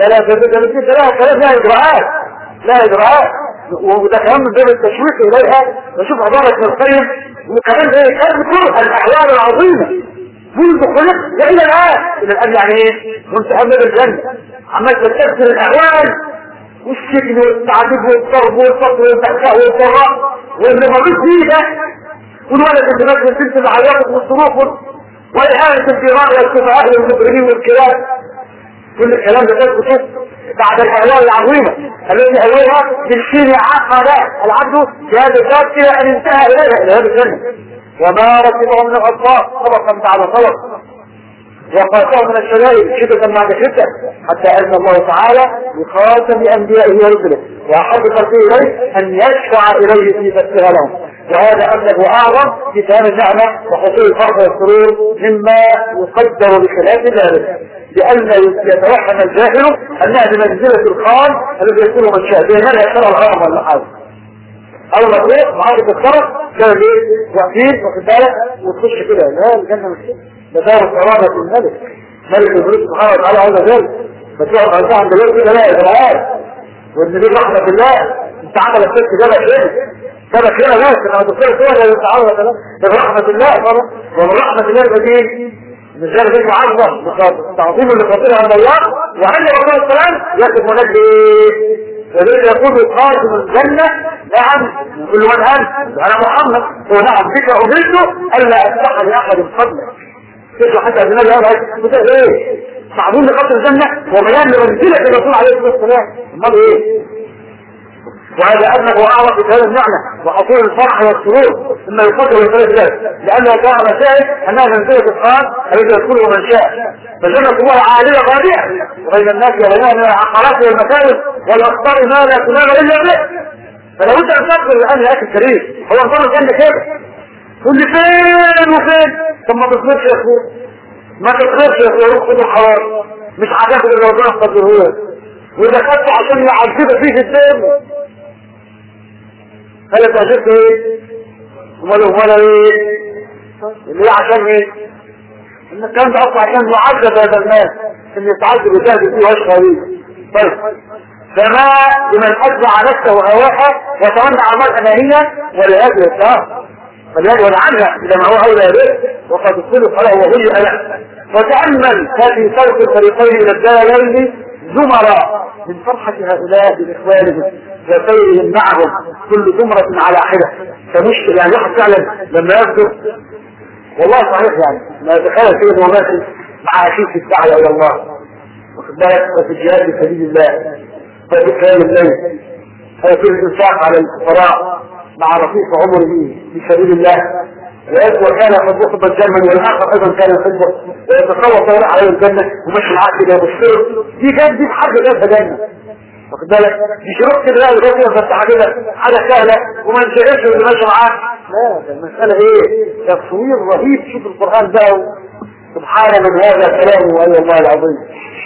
لا كلام لا إجراءات لا إجراءات وده كمان من باب التشويق إليها وشوف عبارة ابن القيم وكمان ايه كان بتروح الأحوال العظيمة منذ خلق إلى الآن يعني ايه منتهى من الجنة عمال تستكثر الأحوال والسجن والتعذيب والضرب والفقر والبكاء والضراء واللي مريض فيه ده والولد اللي مات من بنت العياط والصروف والإهانة الجيران والكفاء والمجرمين والكلاب كل الكلام ده كله بعد الأهوال العظيمة التي أولها بالشين عقد العبد في هذا الباب إلى أن انتهى إليها إلى هذا الجنة وما ركبه من الأطلاق طبقا بعد طبق وقاته من الشدائد شدة بعد شدة حتى أن الله تعالى بخاتم أنبيائه ورسله وأحب خلقه إليه أن يشفع إليه في فتحها لهم وهذا أبلغ وأعظم في تمام النعمة وحصول الفرح والسرور مما يقدر بخلاف ذلك لأن يتوهم الجاهل أنها بمنزلة الخان الذي يكون من شاء بينما يشترى الغرام ولا حاجة أول ما تروح معارض الخرق كان ليه واقفين واخد بالك وتخش كده لا الجنة مش كده ده دار كرامة الملك ملك الملوك سبحانه وتعالى عز وجل فتقعد عندها عند الوقت كده لا يا جماعه وان دي رحمة الله انت عمل الست جابك هنا جابك هنا بس لما تدخل فيها لا يتعوض كلام ده رحمة الله طبعا ومن رحمة الله البديل مجال غير معظم تعظيم لخاطرها عند الله وعند رسول السلام ياخذ منجي فلذلك يقول قاسم الجنة نعم كل من أنت أنا محمد ونعم بك أمرته ألا أفتح لأحد فضلك تسوى حتى أبناء الله بتقول إيه تعظيم لخاطر الجنة وبيان لمنزلة الرسول عليه الصلاة والسلام امال إيه وهذا أبنى وأعرف بهذا النعمة وحصول الفرح والسرور ثم يقدر ويقدر ذلك لأنها كان مسائل أنها منزلة الخان الذي يدخله من شاء فجنة الله عالية غالية وبين الناس وبينها من العقارات والمكارم والأخطار ما لا تنال إلا به فلو أنت أنتظر الآن يا أخي الكريم هو نظام الجنة كده تقول لي فين وفين ثم ما تصرفش يا أخوه ما تصرفش يا أخوه خذوا الحوار مش عادات اللي ربنا قدره وإذا خدت عشان يعذبك فيه الدنيا هل تعجبت ايه ولا ايه اللي عشان ايه ان الكلام ده اصلا عشان يعذب هذا الناس ان يتعذب ويجاهد فيه واشقى ليه طيب فما لمن اتبع نفسه وهواها وتمنى اعمال انانيه ولهذا الاسلام فليجعل عنها اذا ما هو اولى به وقد تصل فله وهي له وتامل هذه صوت الفريقين الى الدارين زمرا من فرحة هؤلاء بإخوانهم وسيرهم معهم كل زمرة على حدة فمشكل يعني واحد فعلا لما يصدر والله صحيح يعني ما يتخيل كده وماشي مع أشيك الدعوة إلى الله واخد بالك وفي الجهاد في سبيل الله وفي قيام الليل وفي الإنفاق على الفقراء مع رفيق عمره في سبيل الله وكان قد يخطب الجنة والآخر أيضا كان يحبه ويتخوف ويرى عليه الجنة ومشي معاه كده بالسر دي كانت دي حاجة جابها جنة واخد بالك مش روح كده لا الغير فتح كده حاجة سهلة وما نشغلش اللي ماشي معاه لا ده المسألة ايه تصوير رهيب شوف القرآن ده سبحان من هذا كلامه وأي الله العظيم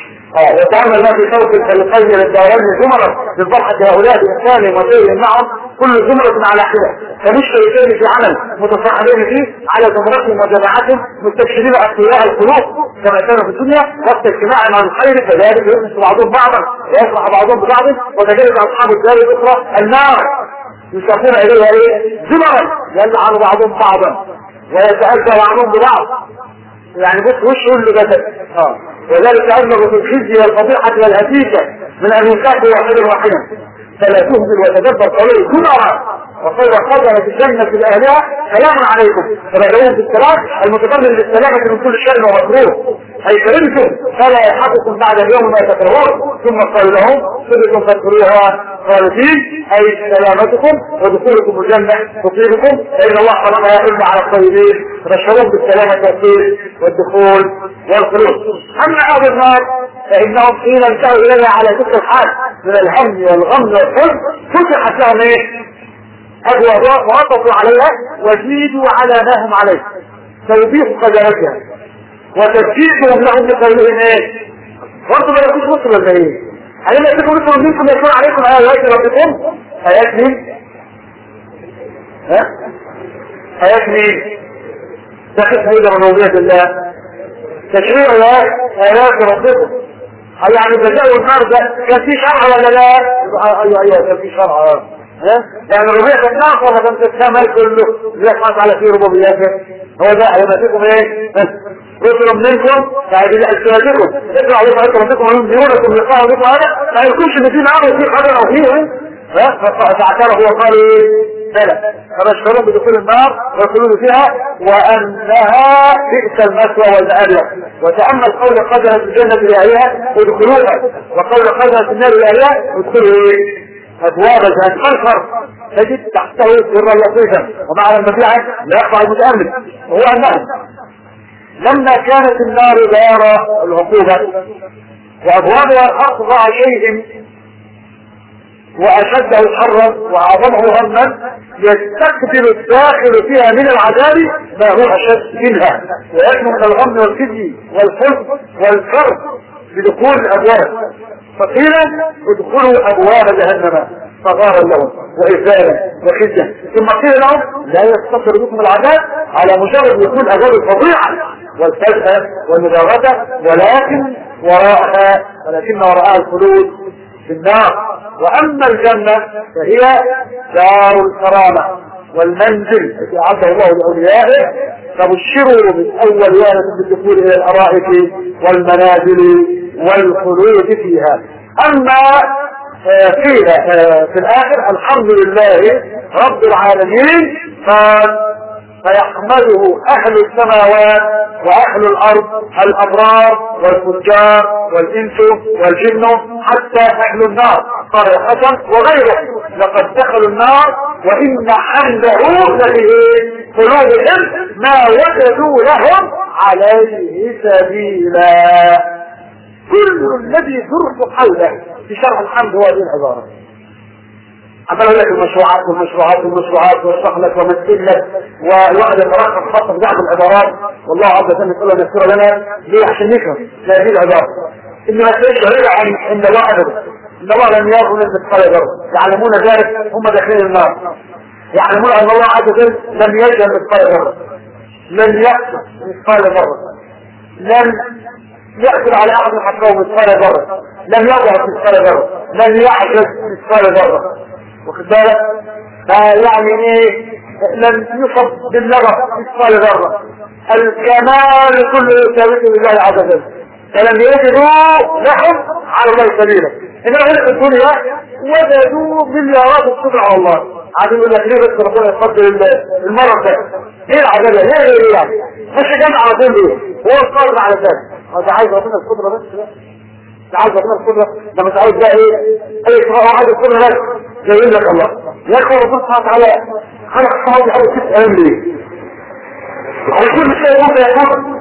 وتعمل ما في صوت الفريقين للدارين زمرة من فرحة هؤلاء بإحسانهم وسيرهم معهم كل زمرة على حدة، فمش شريكين في عمل متصاحبين فيه على زمرتهم وجماعاتهم مستبشرين أقوياء القلوب كما كانوا في الدنيا، وقت اجتماع مع الخير كذلك يؤنس بعضهم بعضا ويفرح بعضهم ببعض، وكذلك أصحاب الدار الأخرى النار يشافون إليها إيه؟ زمرا يلعن بعضهم بعضا ويتأذى بعضهم ببعض، يعني بص وش كله جسد. وذلك أنه في الخزي والفضيحة والهتيكة من أن ينكافوا واحدا فلا تهزل وتدبر قوله زمرا، وقال خزنة في الجنة لأهلها سلام عليكم، فبدأوهم بالسلام المتضمن للسلامة من كل شر ومكروه، أي كرمتم فلا يلحقكم بعد اليوم ما تكرهون، ثم قال لهم صدقكم فاذكروها خالدين، أي سلامتكم ودخولكم الجنة تصيبكم، فإن الله خلقها إلا على الطيبين فبشرهم بالسلامة والدخول والخلود. أما أهل النار فإنهم حين انتهوا إليها على تلك الحال من الهم والغم والحزن فتحت لهم إيه؟ أبوابها وعطفوا عليها وزيدوا على ما هم عليه توبيخ قدرتها وتسجيلهم لهم بقولهم ايه؟ برضه ما يكونش مصر ولا ايه؟ علينا يكون مصر منكم يكون عليكم آيات ربكم. آيات مين؟ آيات مين؟ تخص هيدا ربوبية الله تشريع آيات ربكم. يعني بدأوا النار ده كان في شرع ولا لا؟ ايوه كان في شرع. يعني ربوبية الناس ولا كان تتكامل كله يقعد على في ربوبيته. هو ده لما فيكم ايه؟ رسل منكم فهذه أسئلتكم اقرأوا عليكم ربكم وينذرونكم لقاء ربكم هذا ما يكونش ان في نار وفي قدر او فيه فاعترفوا وقالوا بلى فبشرون بدخول النار ويدخلون فيها وانها بئس المثوى والمآل. وتأمل قول قدرة الجنة لأهلها ودخلوها وقول قدرة النار لأهلها ودخلوا أبواب جهنم الفرق تجد تحته سرا لطيفا ومعنى المبيعة لا يقع المتأمل وهو أنه لما كانت النار دار العقوبة وأبوابها أقضى شيء وأشده حرا وأعظمه هما يستقبل الداخل فيها من العذاب ما هو أشد منها ويكمن من الغم والخزي والحزن والكرب بدخول الأبواب. فقيل ادخلوا أبواب جهنم صغارا لهم وإذالا وخزيا، ثم قيل لهم لا يستطر بكم العذاب على مجرد يكون أبواب الفظيعة والفزة والمجاغدة ولكن وراءها الخلود في النار. وأما الجنة فهي دار الكرامة والمنزل التي أعده الله لأوليائه فبشروا من أول يوم بالدخول إلى الأرائك والمنازل والخلود فيها. أما قيل في الآخر الحمد لله رب العالمين فيحمده أهل السماوات وأهل الأرض الأبرار والفجار والإنس والجن حتى أهل النار قال الحسن وغيره لقد دخلوا النار وإن حمده لفي قلوبهم ما وجدوا لهم عليه سبيلا. كل الذي درت حوله في شرح الحمد هو هذه العبارة. عملوا لك المشروعات واشرح لك ومثل لك والواحد يترقب خط في بعض العبارات والله عز وجل يقول لنا يذكر لنا ليه عشان نفهم هذه العبارة ان ما تشعر عن الله ابدا ان الله لم يرضى من مثقال ذرة يعلمون ذلك هم داخلين النار يعلمون ان الله عز وجل لم يجعل مثقال ذرة لم يقصد مثقال ذرة لم يأكل على أحد حقه مثقال ذرة لم يضعف مثقال ذرة لم يعجز مثقال ذرة واخد بالك يعني ايه لم يصب باللغة مثقال ذرة الكمال كله ثابت لله عز وجل فلم يجدوا لهم على الله سبيلا انما هنا في الدنيا وجدوا مليارات الصبر على الله عادوا يقول لك ليه بس ربنا يفضل المرض ده ليه العذاب ليه يعني مش جمع على طول ليه هو القادر على ذلك هذا عايز ربنا القدرة بس لا عايز ربنا القدرة ده مش عايز بقى ايه اي اسمه عايز القدرة بس جايين لك الله يا اخي ربنا سبحانه وتعالى خلق الصحابة يحاول 6 ايام ليه على كل شيء ممكن يكون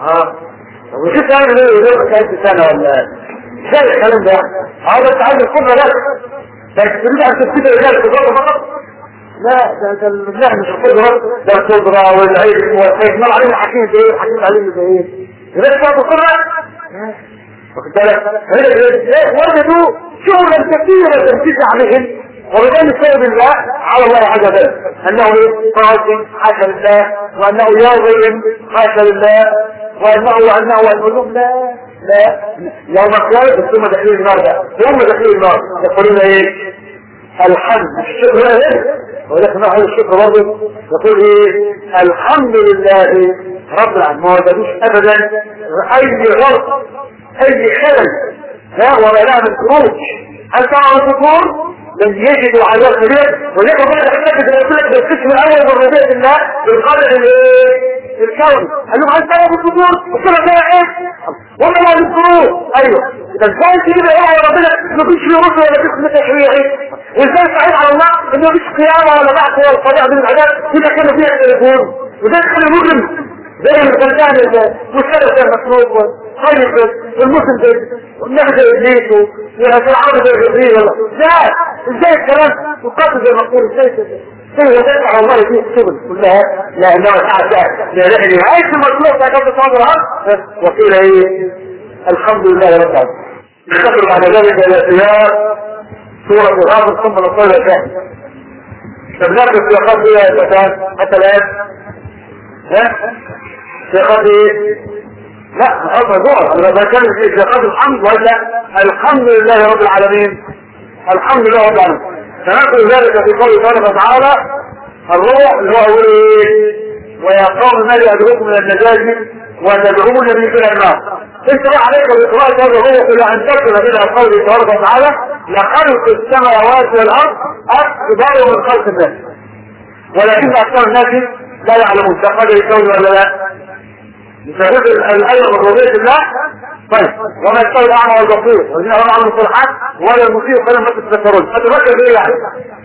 وشوف ايام ليه يقول لك 1000 سنة ولا ازاي الكلام ده هذا انت عايز القدرة بس تريد ان تفتكر رجال القدرة فقط لا ده الله مش القدرة ده القدرة والعلم والحكمة العلم حكيم بايه حكيم العلم بايه لذلك بعض القدرة واخد بالك وجدوا شغلا كثيرا تنفيذ عليهم وبذلك سبب الله على الله عز وجل انه قاسم حاشا لله، وانه يظلم حاشا لله، وانه لهم لا يوم القيامة ثم داخلين النار ثم داخلين النار يقولون ايه؟ الحمد الشكر ايه؟ ولكن هذا الشكر برضه يقول ايه؟ الحمد لله رب العالمين. ما وجدوش ابدا اي غلط اي خلل ولا لا من خروج. هل تعرف الكفور لم يجدوا عذاب كبير، ولكن بعد حدث الرسول بالقسم الاول من ربيع الله بالقدر الكوني قال لهم هل تعرف الكفور؟ وصل فيها ايه؟ وما لا الكفور. ايوه اذا ازاي تجيب ايه يا ربنا ما فيش فيه رسل ولا فيه خلق تشريعي، وازاي صحيح على الله انه مفيش قيامه ولا بعث ولا طبيعه من العذاب كده كانوا فيها التليفون، وده تخلي المسلم زي الغلبان المسلسل المسلوب والخير والمسلم والنهجة إبليس والعرض الغربية. لا ازاي الكلام وقاتل زي ما نقول ازاي وتدفع الله فيه الشغل كلها لأنه لأن نهاية المطلوب تقبل صادرها وقيل ايه الحمد لله رب العالمين. نخبر بعد ذلك إلى سيار سورة غافر ثم نصير الشهر فبناخد سياقات فيها الفتاة حتى الآن سياقات ايه؟ لا أصلا دور أنا بتكلم في سياقات الحمد ولا الحمد لله رب العالمين. الحمد لله رب العالمين. سنقول ذلك في قوله سبحانه وتعالى الروح اللي هو ايه؟ ويا قوم ما لي أدعوكم إلى النجاة وتدعونني إلى النار. انت بقى عليك بإقراء هذا الروح إلى أن تصل إلى قوله سبحانه وتعالى لخلق السماوات والأرض أكبر من خلق الناس ولكن أكثر الناس لا يعلمون. تقدر يكون ولا لا؟ بسبب الآية من رضية الله. طيب وما يستوي الأعمى والبصير والذين هم عملوا الصالحات ولا المسيء فلما تتذكرون. هتفكر بإيه يعني؟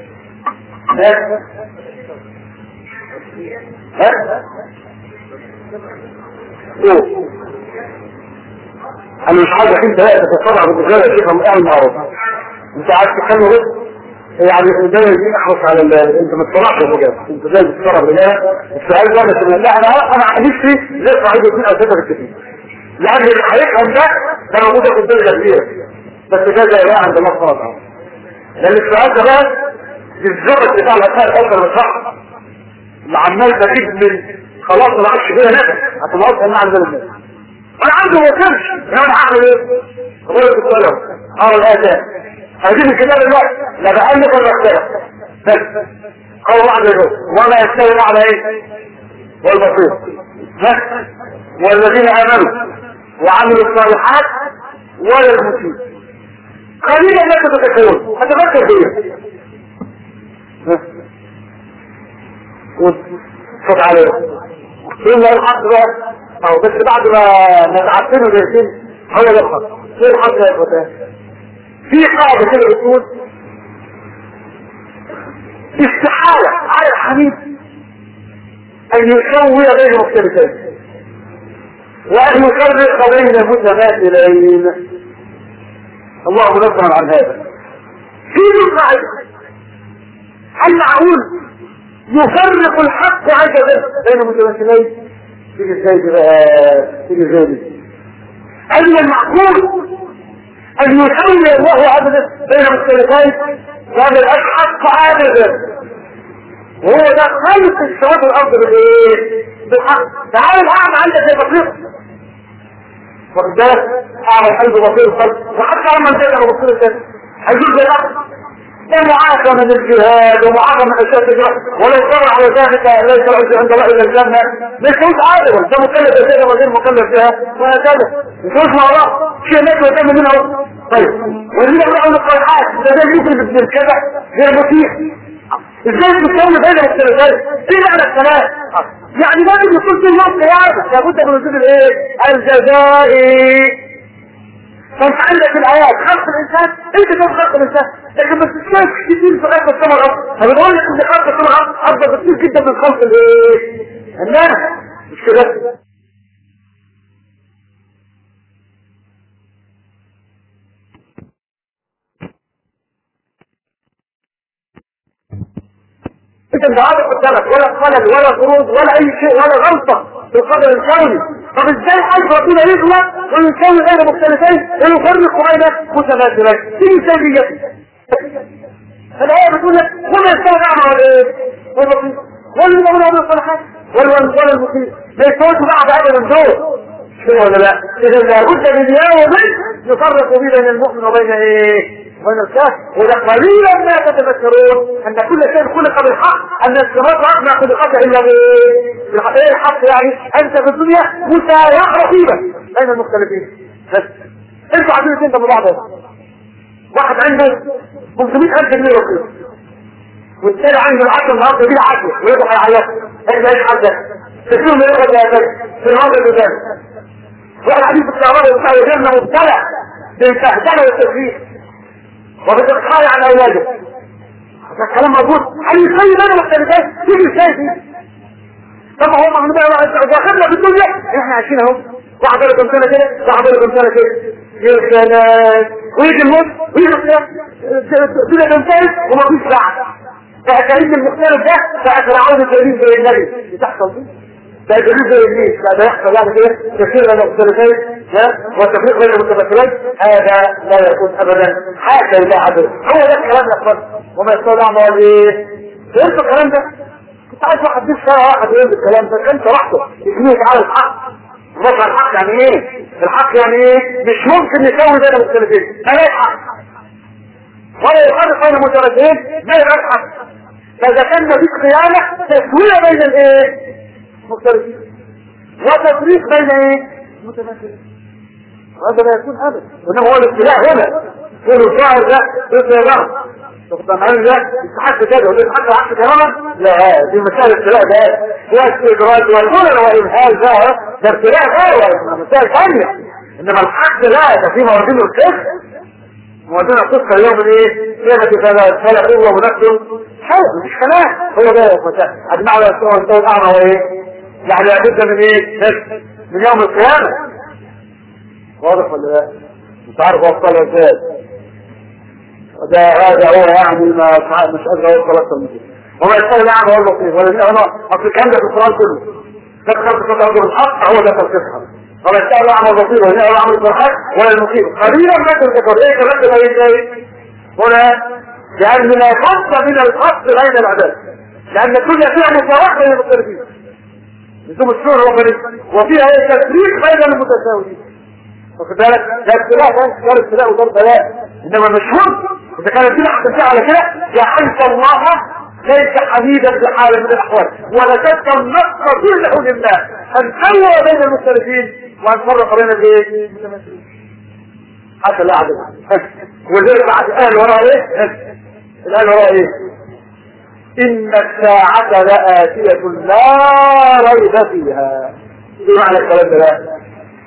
أنا مش عايزك أنت لا تتصرع بالرجال يا شيخ الآن معروف. أنت عايز تخلي رزق يعني ده يجي احرص على انت ما تصرعش الرجال، انت ازاي بتصرع بالله السؤال ده مش لا انا نفسي زي صعيد 2 أو 3 بالكثير لان اللي هيفهم ده موجوده في الدرجه كبيره بس ده زي عند الله سبحانه وتعالى. لان السؤال ده بقى بالظبط بتاع الاسئله الاكثر من صح اللي عمال تجيب من خلاص ما عادش فيها نفس هتنقص ان عند الناس انا عنده ما وصلش انا هعمل ايه؟ غير الطلب الاداء هجيب الكلام الوقت لا بألف ولا اختلف بس قول واحد يقول وما يستوي على ايه والبصير والذين امنوا وعملوا الصالحات ولا المسيء قليلا ما تتذكرون هتفكر فيها صوت عليه ثم الحق بقى او بس بعد ما تعبتنوا جايزين هو يبقى ايه الحق يا اخوتان في قاعدة كده بتقول استحالة على الحميد ان يسوي بين مختلفين وان يفرق بين المتماثلين. الله منظم عن هذا. في قاعدة هل معقول يفرق الحق عز وجل بين المتماثلين؟ تيجي ازاي دي أين المعقول أن يسوي الله عبدا بين مختلفين وهذا الحق عابدا وهو ده خلق السماوات والأرض بالحق. تعال الأعمى عندك زي بصير وقدام أعمى قلب بصير الخلق وحتى لما انتهى بصير الثاني هيجوز زي بعض ده معافى من الجهاد ومعافى من أشياء كثيرة ولو صار على ذلك ليس العز عند الله إلا الجنة ليس هو عادل ده مكلف بها وغير مكلف بها وهكذا مش مع الله شيء ناس وتم منه. طيب والذين يعملون الصالحات ده يمكن ابن كذا غير متيح ازاي تسوي بين الثلاثات في معنى الكلام يعني لازم يكون في يوم قيامة لابد من وجود الايه الجزائي. فانت عندك الايات خلق الانسان انت كيف خلق الانسان لكن بس تشايف كتير في خلق السماء انا بقول لك ان خلق السماء افضل كتير جدا من خلق الايه الناس مش كده. انت مش عارف قدامك ولا خلل ولا خروج ولا اي شيء ولا غلطة في القدر الكوني. طب ازاي حاجة ربنا يخلق ويسوي غير مختلفين ويفرق بين متماثلين دي سبية فالآية بتقول لك وما يستوي الأعمى والبصير والمؤمن والصالحات ولا المسيء ما يستويش بعض أبدا من دول شو ولا لا؟ إذا لابد من يوم يفرق بين المؤمن وبين وبين الكافر وده قليلا ما تتذكرون أن كل شيء خلق بالحق أن السماوات ما خلقت إلا بالحق. إيه الحق يعني؟ أنت في الدنيا مساواة رهيبة بين المختلفين بس انتوا عارفين انت ببعض واحد عنده 500,000 جنيه رصيد والثاني عنده العشر النهارده دي العشر ويروح يعيط هيبقى ايش حد تسيبهم يروح في النهارده اللي قدام واحد قاعدين في الكهرباء بتاع يجمع مبتلع بالبهدله والتسويق وبالإقحال عن اولاده. هذا الكلام موجود اي شيء بين المختلفات تيجي ازاي دي؟ طب هم داخلنا في الدنيا احنا عايشين اهو واحد بقى كم سنه كده واحد بقى كم سنه كده ويجي الموت ويجي القيام الدنيا تنتهي وما فيش ساعه فأكاليم المختلف ده فأسرعون الجليل زي النبي بتحصل دي ده الجليل زي النبي ده يحصل يعني كده تفسير بين المختلفين والتفريق بين المتمثلين هذا لا يكون أبدا حاشا لله عز وجل. هو ده الكلام يا أخوان وما يستوى الأعمى والإيه فهمتوا الكلام ده؟ كنت عايز واحد يديك ساعة واحد يقول الكلام ده كان شرحته يجنيك على الحق رفع الحق يعني ايه؟ الحق يعني ايه؟ مش ممكن نسوي بين المختلفين ملاش حق ولا يخالف بين المترددين ما يبقاش حق. فاذا كان مفيش قيامه تسويه بين الايه؟ المختلفين وتفريق بين ايه؟ المتماثلين هذا لا يكون ابدا وانما هو الابتلاء هنا يقول الظاهر ده يقول الظاهر تقدم عن ده يستحق كده ولا يستحق حق تماما لا دي مسائل الابتلاء ده هو استدراج والظلم وامهال ده ابتلاء غير مسائل ثانيه انما الحق لا ده في موازين الكفر موازين القصه اليوم ايه كيف فلا قوه ونفس حاجه مش كلام هو ده يا فتاه اجمع على الصوت الاعمى وايه يعني لابد من ايه من يوم القيامه واضح ولا لا مش عارف اوصلها ازاي ده هذا هو يعني ما مش قادر اوصل اكتر من كده وما يستوي الاعمى والبصير ولا انا اصل الكلام ده في القران كله تذكر تقدر الحق هو ده تفسيرها وما يستوي الاعمى والبصير ولا الاعمى والبصير ولا المصير قليلا ما تذكر ايه كمان ده ايه هنا لان لا فرق من الفصل بين العباد لان كل فيها مساواه بين المختلفين نسوم الشهر وفيها ايه تفريق بين المتساويين واخد بالك ده ابتلاء ده ابتلاء وده ابتلاء انما المشهور اذا كانت الدنيا هتمشي على كده جعلت الله ليس حميدا بحال من الاحوال ولكنت النص في لحول الله ان خير بين المختلفين وان فرق بين الايه المتماثلين حتى لا عدد وزي بعد الاهل وراء ايه الاهل وراء ايه ان الساعه لآتية لا ريب فيها ايه معنى الكلام ده بقى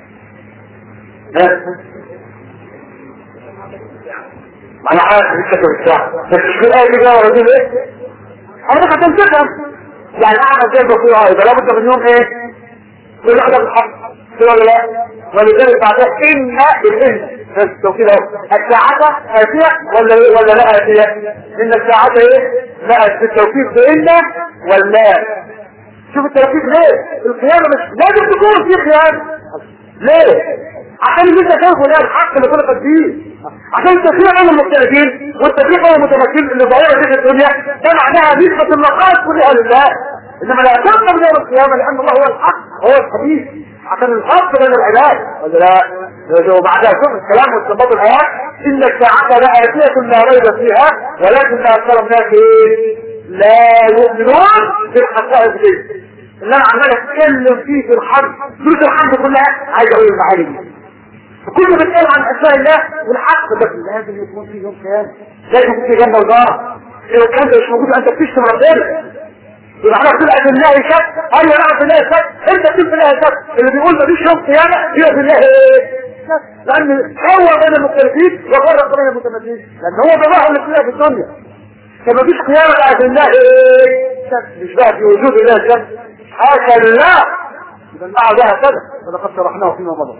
انا عارف الفكره بالساعه بس في الايه دي بقى رجل ايه انا كنت تفهم يعني اعمل زي البصيره يبقى لابد من يوم ايه كل واحده بالحق ولا لا ولذلك بعدها ان بالان التوكيد اهو الساعه اتيه ولا لا اتيه ان الساعه ايه لا التوكيد بان ولا شوف التوكيد ليه القيامه مش لازم تكون في قيامه ليه عشان انت شايفه ده الحق اللي خلقت فيه عشان التفريق بين المختلفين والتفريق بين المتمثلين اللي ظاهره في الدنيا ده معناها نسبه النقائص كلها لله انما لا تقدم يوم القيامه لان الله هو الحق هو الحديث عشان الفصل بين العباد ولا لا وبعدها شوف الكلام واستنباط الايات ان الساعه لآتية لا ريب فيها ولكن اكثر الناس لا يؤمنون بالحقائق دي اللي انا عمال اتكلم فيه في الحرب دروس الحرب كلها عايز اقول المعاني دي كله بيتكلم عن اسماء الله والحق بس لازم يكون فيه يوم قيامه لازم يكون فيه جنه وجار لو الكلام ده مش موجود انت بتشتم ربنا يبقى احنا بنقول في الله شك ايوه نعم في الله شك انت بتقول في الله شك اللي بيقول مفيش يوم قيامه يبقى في الله شك لان هو بين المختلفين وفرق بين المتمثلين لان هو ده بقى اللي في الدنيا فمفيش قيامه بقى في الله شك مش بقى في وجود الله شك حاشا لله يبقى المعنى ده هكذا ولقد شرحناه فيما مضى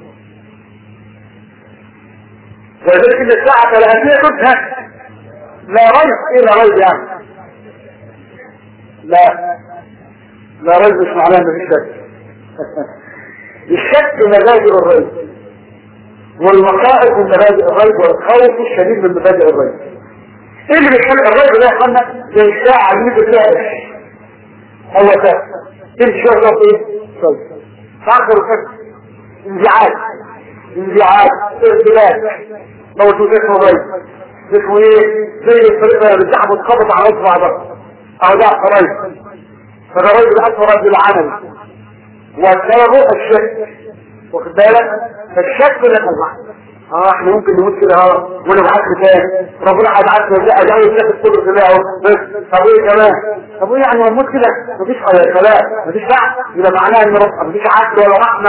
ولذلك ان الساعة لآتية لا ريب ايه لا ريب يعني لا ريب مش معناه ان في شك الشك مبادئ الريب والمخائف من مبادئ الريب والخوف الشديد من مبادئ الريب ايه اللي بيخلي الراجل ده يا اخوانا زي الساعه اللي انت فيها هو ده تمشي شغله ايه؟ تعرفوا الفكر انزعاج ارتباك موجودات موبايل اسمه ايه؟ زي الفريق اللي بتاعه متخبط على اصبع بقى او ده قريب فده راجل اكبر بالعمل وسببه الشك واخد بالك؟ فالشك من الانواع احنا ممكن نموت كده وانا بعت تاني ربنا هيبعت لي ادعي الشك الكبر بتاعه بس طب ايه كمان؟ طب ايه يعني نموت كده مفيش كلام مفيش بعد يبقى معناها ان مفيش عقل ولا رحمه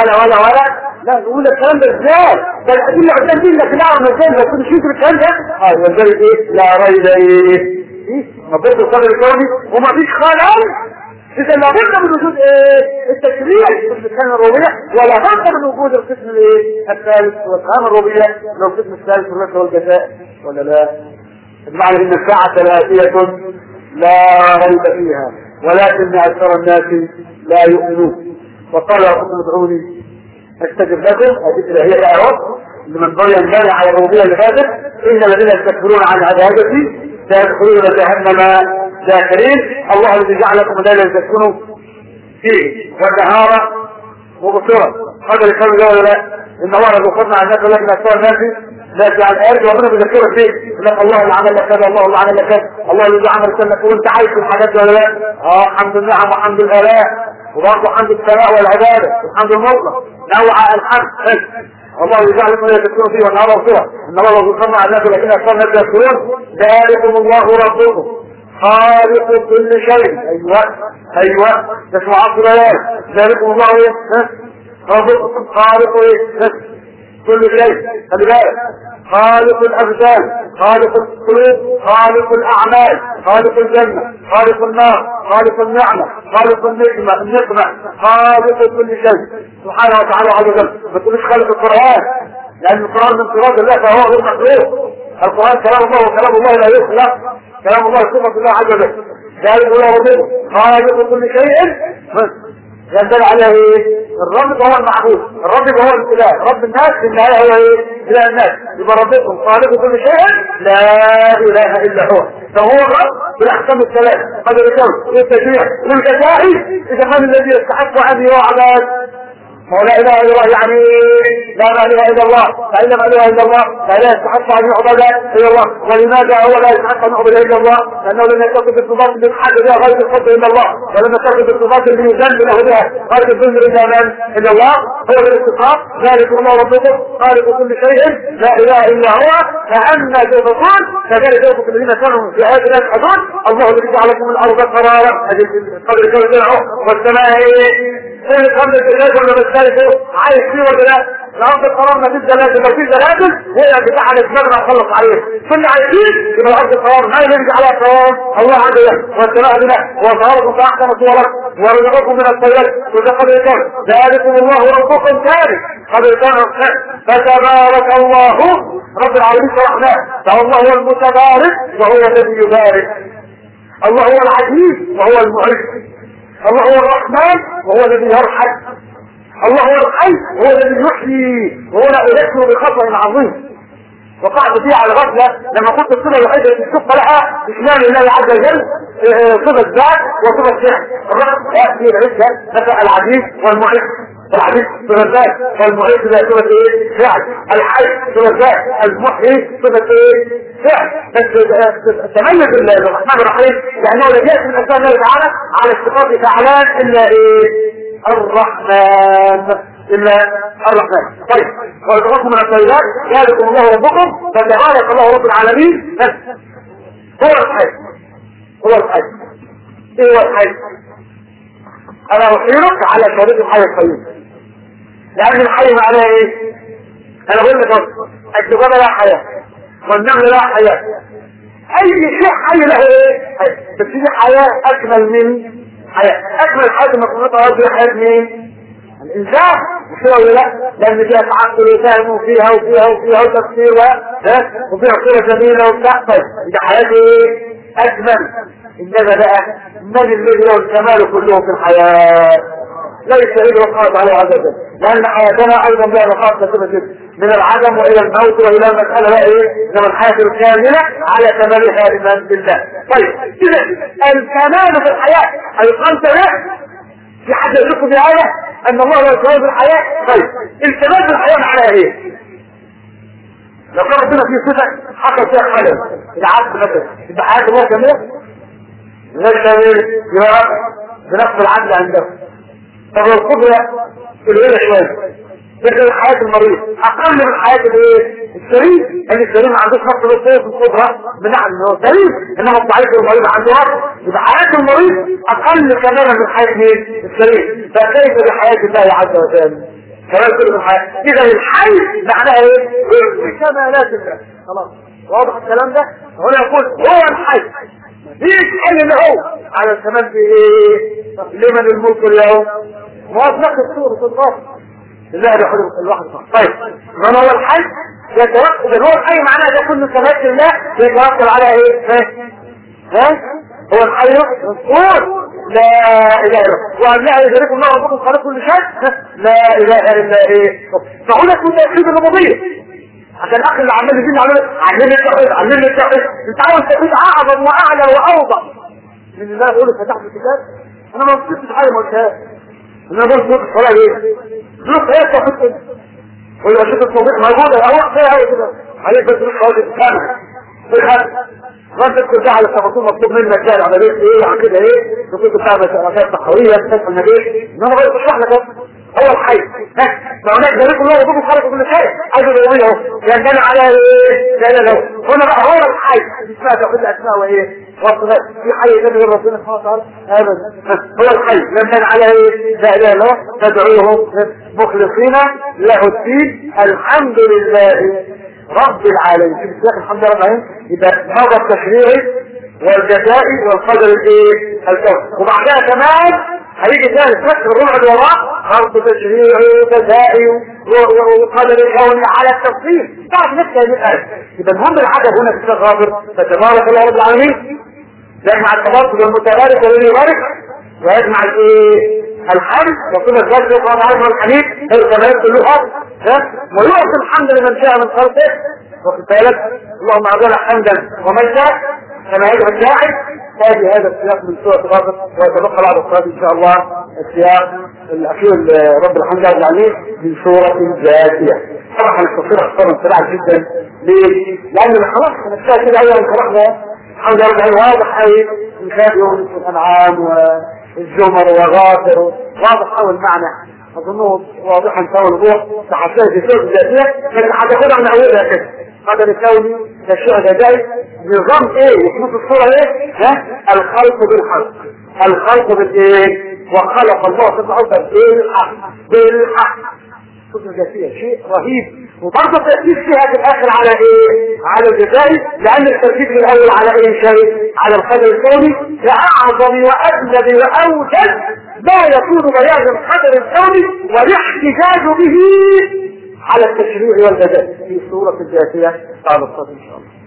ولا لا نقول الكلام ده ازاي؟ ده الادله قدام منك لا ازاي ما كنتش فاكر الكلام ده ولذلك ايه؟ لا ريب ايه؟ ربنا الصدر الكوني ومفيش خلل إذا لا بد من وجود التشريع في الكلمة الربوبية ولا بد من وجود القسم الثالث والكلمة الربوبية لو القسم الثالث الرد والجزاء ولا لا؟ بمعنى ان الساعة آتية لا ريب فيها ولكن أكثر الناس لا يؤمنون وقال ربكم ادعوني استجب لكم هذه هي الآيات لمن ضل ينبغي على الربوبية اللي فاتت إن الذين يستكبرون عن عبادتي سيدخلون جهنم داخلين. الله الذي جعلكم الليل لتسكنوا فيه والنهار مبصرا هذا اللي كانوا يقولوا لا ان الله رزقنا عن الناس ولكن اكثر الناس لا على الارض وربنا بيذكرك فيه لك الله اللي عمل لك كذا الله اللي عمل لك كذا الله الذي عمل لك وانت عايش في الحاجات دي ولا لا؟ حمد النعم وحمد الالاء وبرضه حمد الثناء والعباده وحمد المطلق نوع الحمد الله الذي جعلكم الليل تسكنوا فيه والنهار مبصرا ان الله رزقنا عن الناس ولكن اكثر الناس لا يشكرون ذلكم الله ربكم خالق كل شيء ايوه تسمع عبد الله ذلكم الله ايه ربكم خالق ايه كل شيء خلي بالك خالق الابدان خالق القلوب خالق الاعمال خالق الجنه خالق النار خالق النعمه خالق النقمه خالق كل شيء سبحانه وتعالى عز وجل ما تقولش خالق القران لان القران من صفات الله فهو غير مخلوق القران كلام الله وكلام الله لا يخلق كلام الله صفة الله عز وجل ذلك هو ربنا خالق كل شيء ينزل عليه ايه؟ الرب هو المعبود الرب هو الاله رب الناس في النهايه هو ايه؟ اله الناس يبقى ربكم خالق كل شيء لا اله الا هو فهو الرب بالاحكام الثلاث قدر الكون والتشريع والجزاء اذا من الذي يستحق ان يعبد ولا اله الا الله يعني لا اله الا الله فان لا اله الا الله فلا يستحق ان يعبد الا الله ولماذا هو لا يستحق ان يعبد الا الله لانه لم يتصف بالصفات اللي حد بها غير الحب الا الله ولم يتصف بالصفات اللي يذل له بها غير الذل الا الله هو الاتصاف ذلك الله ربكم خالق كل شيء لا اله الا هو فانا تؤفكون كذلك يؤفك الذين كانوا في هذه الحدود الله الذي جعلكم الارض قرارا هذه قدر كذا والسماء ايه قبل الجلاد ولا بالثالث عايز فيه ولا لا؟ الارض القرار ما فيش زلازل لو في زلازل هي بتاع دماغنا نخلص عليه كنا عايزين يبقى الارض القرار ما يرجع على قرار الله عز وجل والسماء بنا وصاركم فاحسن صورك ورزقكم من الطيبات ورزقكم الكون ذلكم الله ربكم ثالث قبل الكون فتبارك الله رب العالمين شرحناه فالله هو المتبارك وهو الذي يبارك الله هو العزيز وهو المعز الله هو الرحمن وهو الذي يرحم الله هو الحي وهو الذي يحيي وهو لا يذكر بخطأ عظيم وقعت فيه على غفلة لما كنت الصفة الوحيدة التي تشق لها إسلام الله عز وجل صفة ذات وصفة فعل الرب يأتي العزة مثل العزيز والمعز العزيز صفة ذات والمعز ذات صفة ايه؟ فعل الحي صفة ذات المحيي صفة ايه؟ فعل بس تميز الرحمن الرحيم لأنه لم يأتي من أسماء الله تعالى على اشتقاق فعلان إلا ايه؟ الرحمن إلا الرحمن. طيب ورزقكم من الطيبات ذلكم الله ربكم فتبارك الله رب العالمين هو الحي ايه هو الحي؟ انا احيلك على شريط الحي القيوم لان الحي معناه ايه؟ انا بقول لك الجبال لا حياه والنمل لا حياه اي شيء حي له ايه؟ بس دي حياه اكمل من حياه اكمل حياه المخلوقات هذه حياه مين؟ الانسان مش ولا لا؟ لان فيها تعقل وفهم وفيها وتفسير وفيها صوره جميله وبتاع طيب ده حياه ايه؟ اجمل انما بقى من الذي له الكمال كله في الحياه؟ ليس إلا وقعت عليه عز وجل لأن حياتنا أيضا بها نقاط كثيرة جدا من العدم والى الموت والى المساله بقى ايه؟ انما الحياه الكامله على كمالها الايمان بالله. طيب اذا الكمال في الحياه الخمسه لا في حد يشك في هذا ان الله هو الكمال في الحياه. طيب الكمال في الحياه معناها ايه؟ لو كان ربنا فيه صفه حصل فيها خلل العبد مثلا يبقى حياه الله كامله؟ غير كامل يبقى بنفس العدل عنده. طب القدره قليله شويه لكن حياة المريض اقل من حياة الايه؟ السليم، لان السليم ما عندوش نقص في القدرة بمعنى انه هو سليم، انما الضعيف المريض عنده نقص، يبقى حياة المريض اقل كمالا من حياة مين؟ السليم. فكيف بحياة الله عز وجل؟ كمال كل الحياة. اذا الحي معناها ايه؟ كل كمالات الله. خلاص واضح الكلام ده؟ هنا يقول هو الحي مفيش حل اللي هو على الكمال في ايه؟ لمن الملك اليوم؟ موافق الصورة الضغط لا يدخل الواحد صح. طيب من هو الحي؟ يتوكل هو الحي معناه ده كل كمال الله يتوكل على ايه؟ ها؟ هو الحي يقول لا اله الا الله وان لا يشرك الله ربكم خالق كل شيء لا اله الا ايه. فهنا كل تأكيد الربوبيه عشان الاخ اللي عمال يزيد علمني التوحيد علمني التوحيد. انت عاوز التوحيد اعظم واعلى واوضح من الله يقول فتحت الكتاب. انا ما وصلتش حاجه ما قلتهاش. انا بقول لك الصلاه ايه؟ شوف ايه التوحيد ولا شوف التوضيح موجوده اهو فيها كده عليك بس تقعد تفهمها وانت تكون على التفاصيل مطلوب منك ده العمليه ايه عن كده ايه تكون بتاع مسائل تحويه تفهم النبي ان انا بقول اشرح لك هو الحي ما هناك ذلك الله وضوء خلق كل شيء عايز اقول اهو يندل على ايه لا لا هنا بقى هو الحي اسمها تاخذ الاسماء وايه وصفات في حي غير ربنا سبحانه وتعالى ابدا هو الحي يندل على ايه لا اله الا الله تدعوهم مخلصين له الدين الحمد لله رب العالمين. في السياق الحمد لله رب العالمين يبقى هذا التشريعي والجزائي والقدر الايه الكون وبعدها كمان هيجي ثالث نفس الربع اللي وراه برضه تشريعي وجزائي وقدر الكون على التفصيل بعد نفس هذه الايه. يبقى المهم العدد هنا في الغابر فتبارك الله رب العالمين يجمع التبارك والمتبارك والذي يبارك ويجمع الايه الحمد وكل الذات يقرأ العالم والحميد الكمال كله ويعطي الحمد لمن شاء من خلقه وفي ذلك اللهم اعطينا حمدا ومن شاء كما يجب الداعي. هذه هذا السياق من سورة غافر ويتبقى بعد الصلاة ان شاء الله السياق الاخير رب الحمد لله العالمين من سورة الجاثية. طبعا هنستطيع اختصارا سريعا جدا ليه؟ لان خلاص هنستطيع كده اولا خلقنا الحمد لله واضح قوي الكافر والانعام والزمر وغافر واضح قوي المعنى اظنه واضحا سوى الوضوح تحسين في سورة الجاثية لكن هتاخدها من اولها كده قدر الكوني تشريع جزائي نظام ايه وخصوص الصورة ايه الخلق بالحق الخلق بالايه وخلق الله سبحانه وتعالى بالحق صورة الجاثية شيء رهيب وبرضه التركيز فيها في الاخر على ايه على الجزائي لان التركيز في الاول على ايه شيء على القدر الكوني لاعظم واجلد واوجد ما يكون بيان القدر الكوني والاحتجاج به على التشريع والجزاء في سورة الجاثية بعد الصلاة إن شاء الله.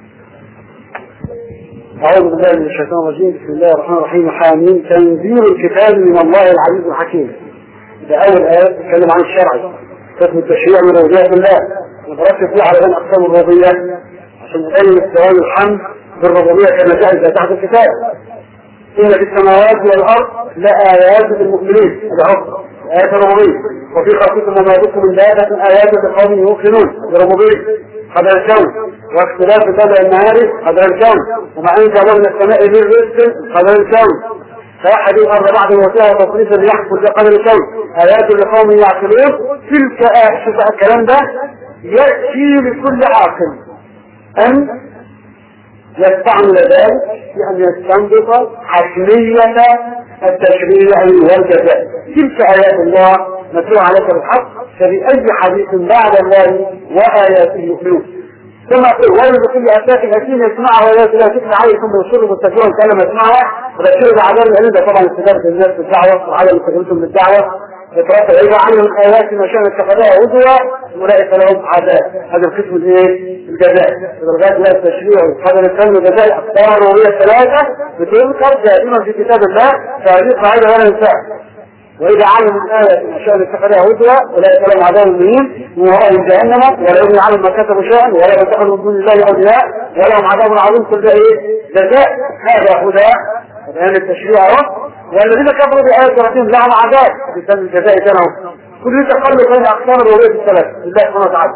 أعوذ بالله من الشيطان الرجيم بسم الله الرحمن الرحيم حامين تنزيل الكتاب من الله العزيز الحكيم. ده أول آيات تتكلم عن الشرع قسم التشريع من ربوبية الله ونتركز فيه على بين أقسام الربوبية عشان نبين استواء الحمد بالربوبية كما جاء إذا تحت الكتاب. إن في السماوات والأرض لآيات للمؤمنين العقل آيات الربوبية وفي خلقكم وما بكم من دابة آيات لقوم يوقنون بربوبية قدر الكون واختلاف الليل والنهار قدر الكون وما أنزل من السماء من رزق قدر الكون فأحد الأرض بعد موتها وتصريفا ليحكم بقدر الكون آيات لقوم يعقلون. تلك شوف الكلام ده يأتي لكل عاقل أن يستعمل ذلك بأن يستنبط حتمية التشريع والجزاء. تلك آيات الله نتلو عليك بالحق فبأي حديث بعد الله وآياته يؤمنون. ثم يقول ويل بكل أساس الأسين يسمعها وآيات الله تتلى عليكم بالشر والتكوين كلمة يسمعها وبشر بعذاب الأليم. ده طبعا استجابة الناس بالدعوة وعدم استجابتهم بالدعوة يترتب إذا علم آيات ما شاء اتخذها هدوة أولئك لهم عذاب. هذا القسم الايه الجزاء درجات لا التشريع والقدر الكون والجزاء أقسام الربوبية الثلاثة بتذكر دائما في كتاب الله فهذه قاعدة ولا ننساها وإذا علموا الآية من شأن اتخذها هدوء أولئك لهم عذاب مهين من ورائهم جهنم ولا يعلم ما كتبوا شيئا ولا يتخذوا من دون الله أولياء ولهم عذاب عظيم. كل ده إيه؟ جزاء هذا هدى بيان التشريع اهو. والذين كفروا بآيات ربهم لهم عذاب بسبب الجزاء كانوا. كل تقلب بين أقسام الربوبية الثلاث لله سبحانه وتعالى.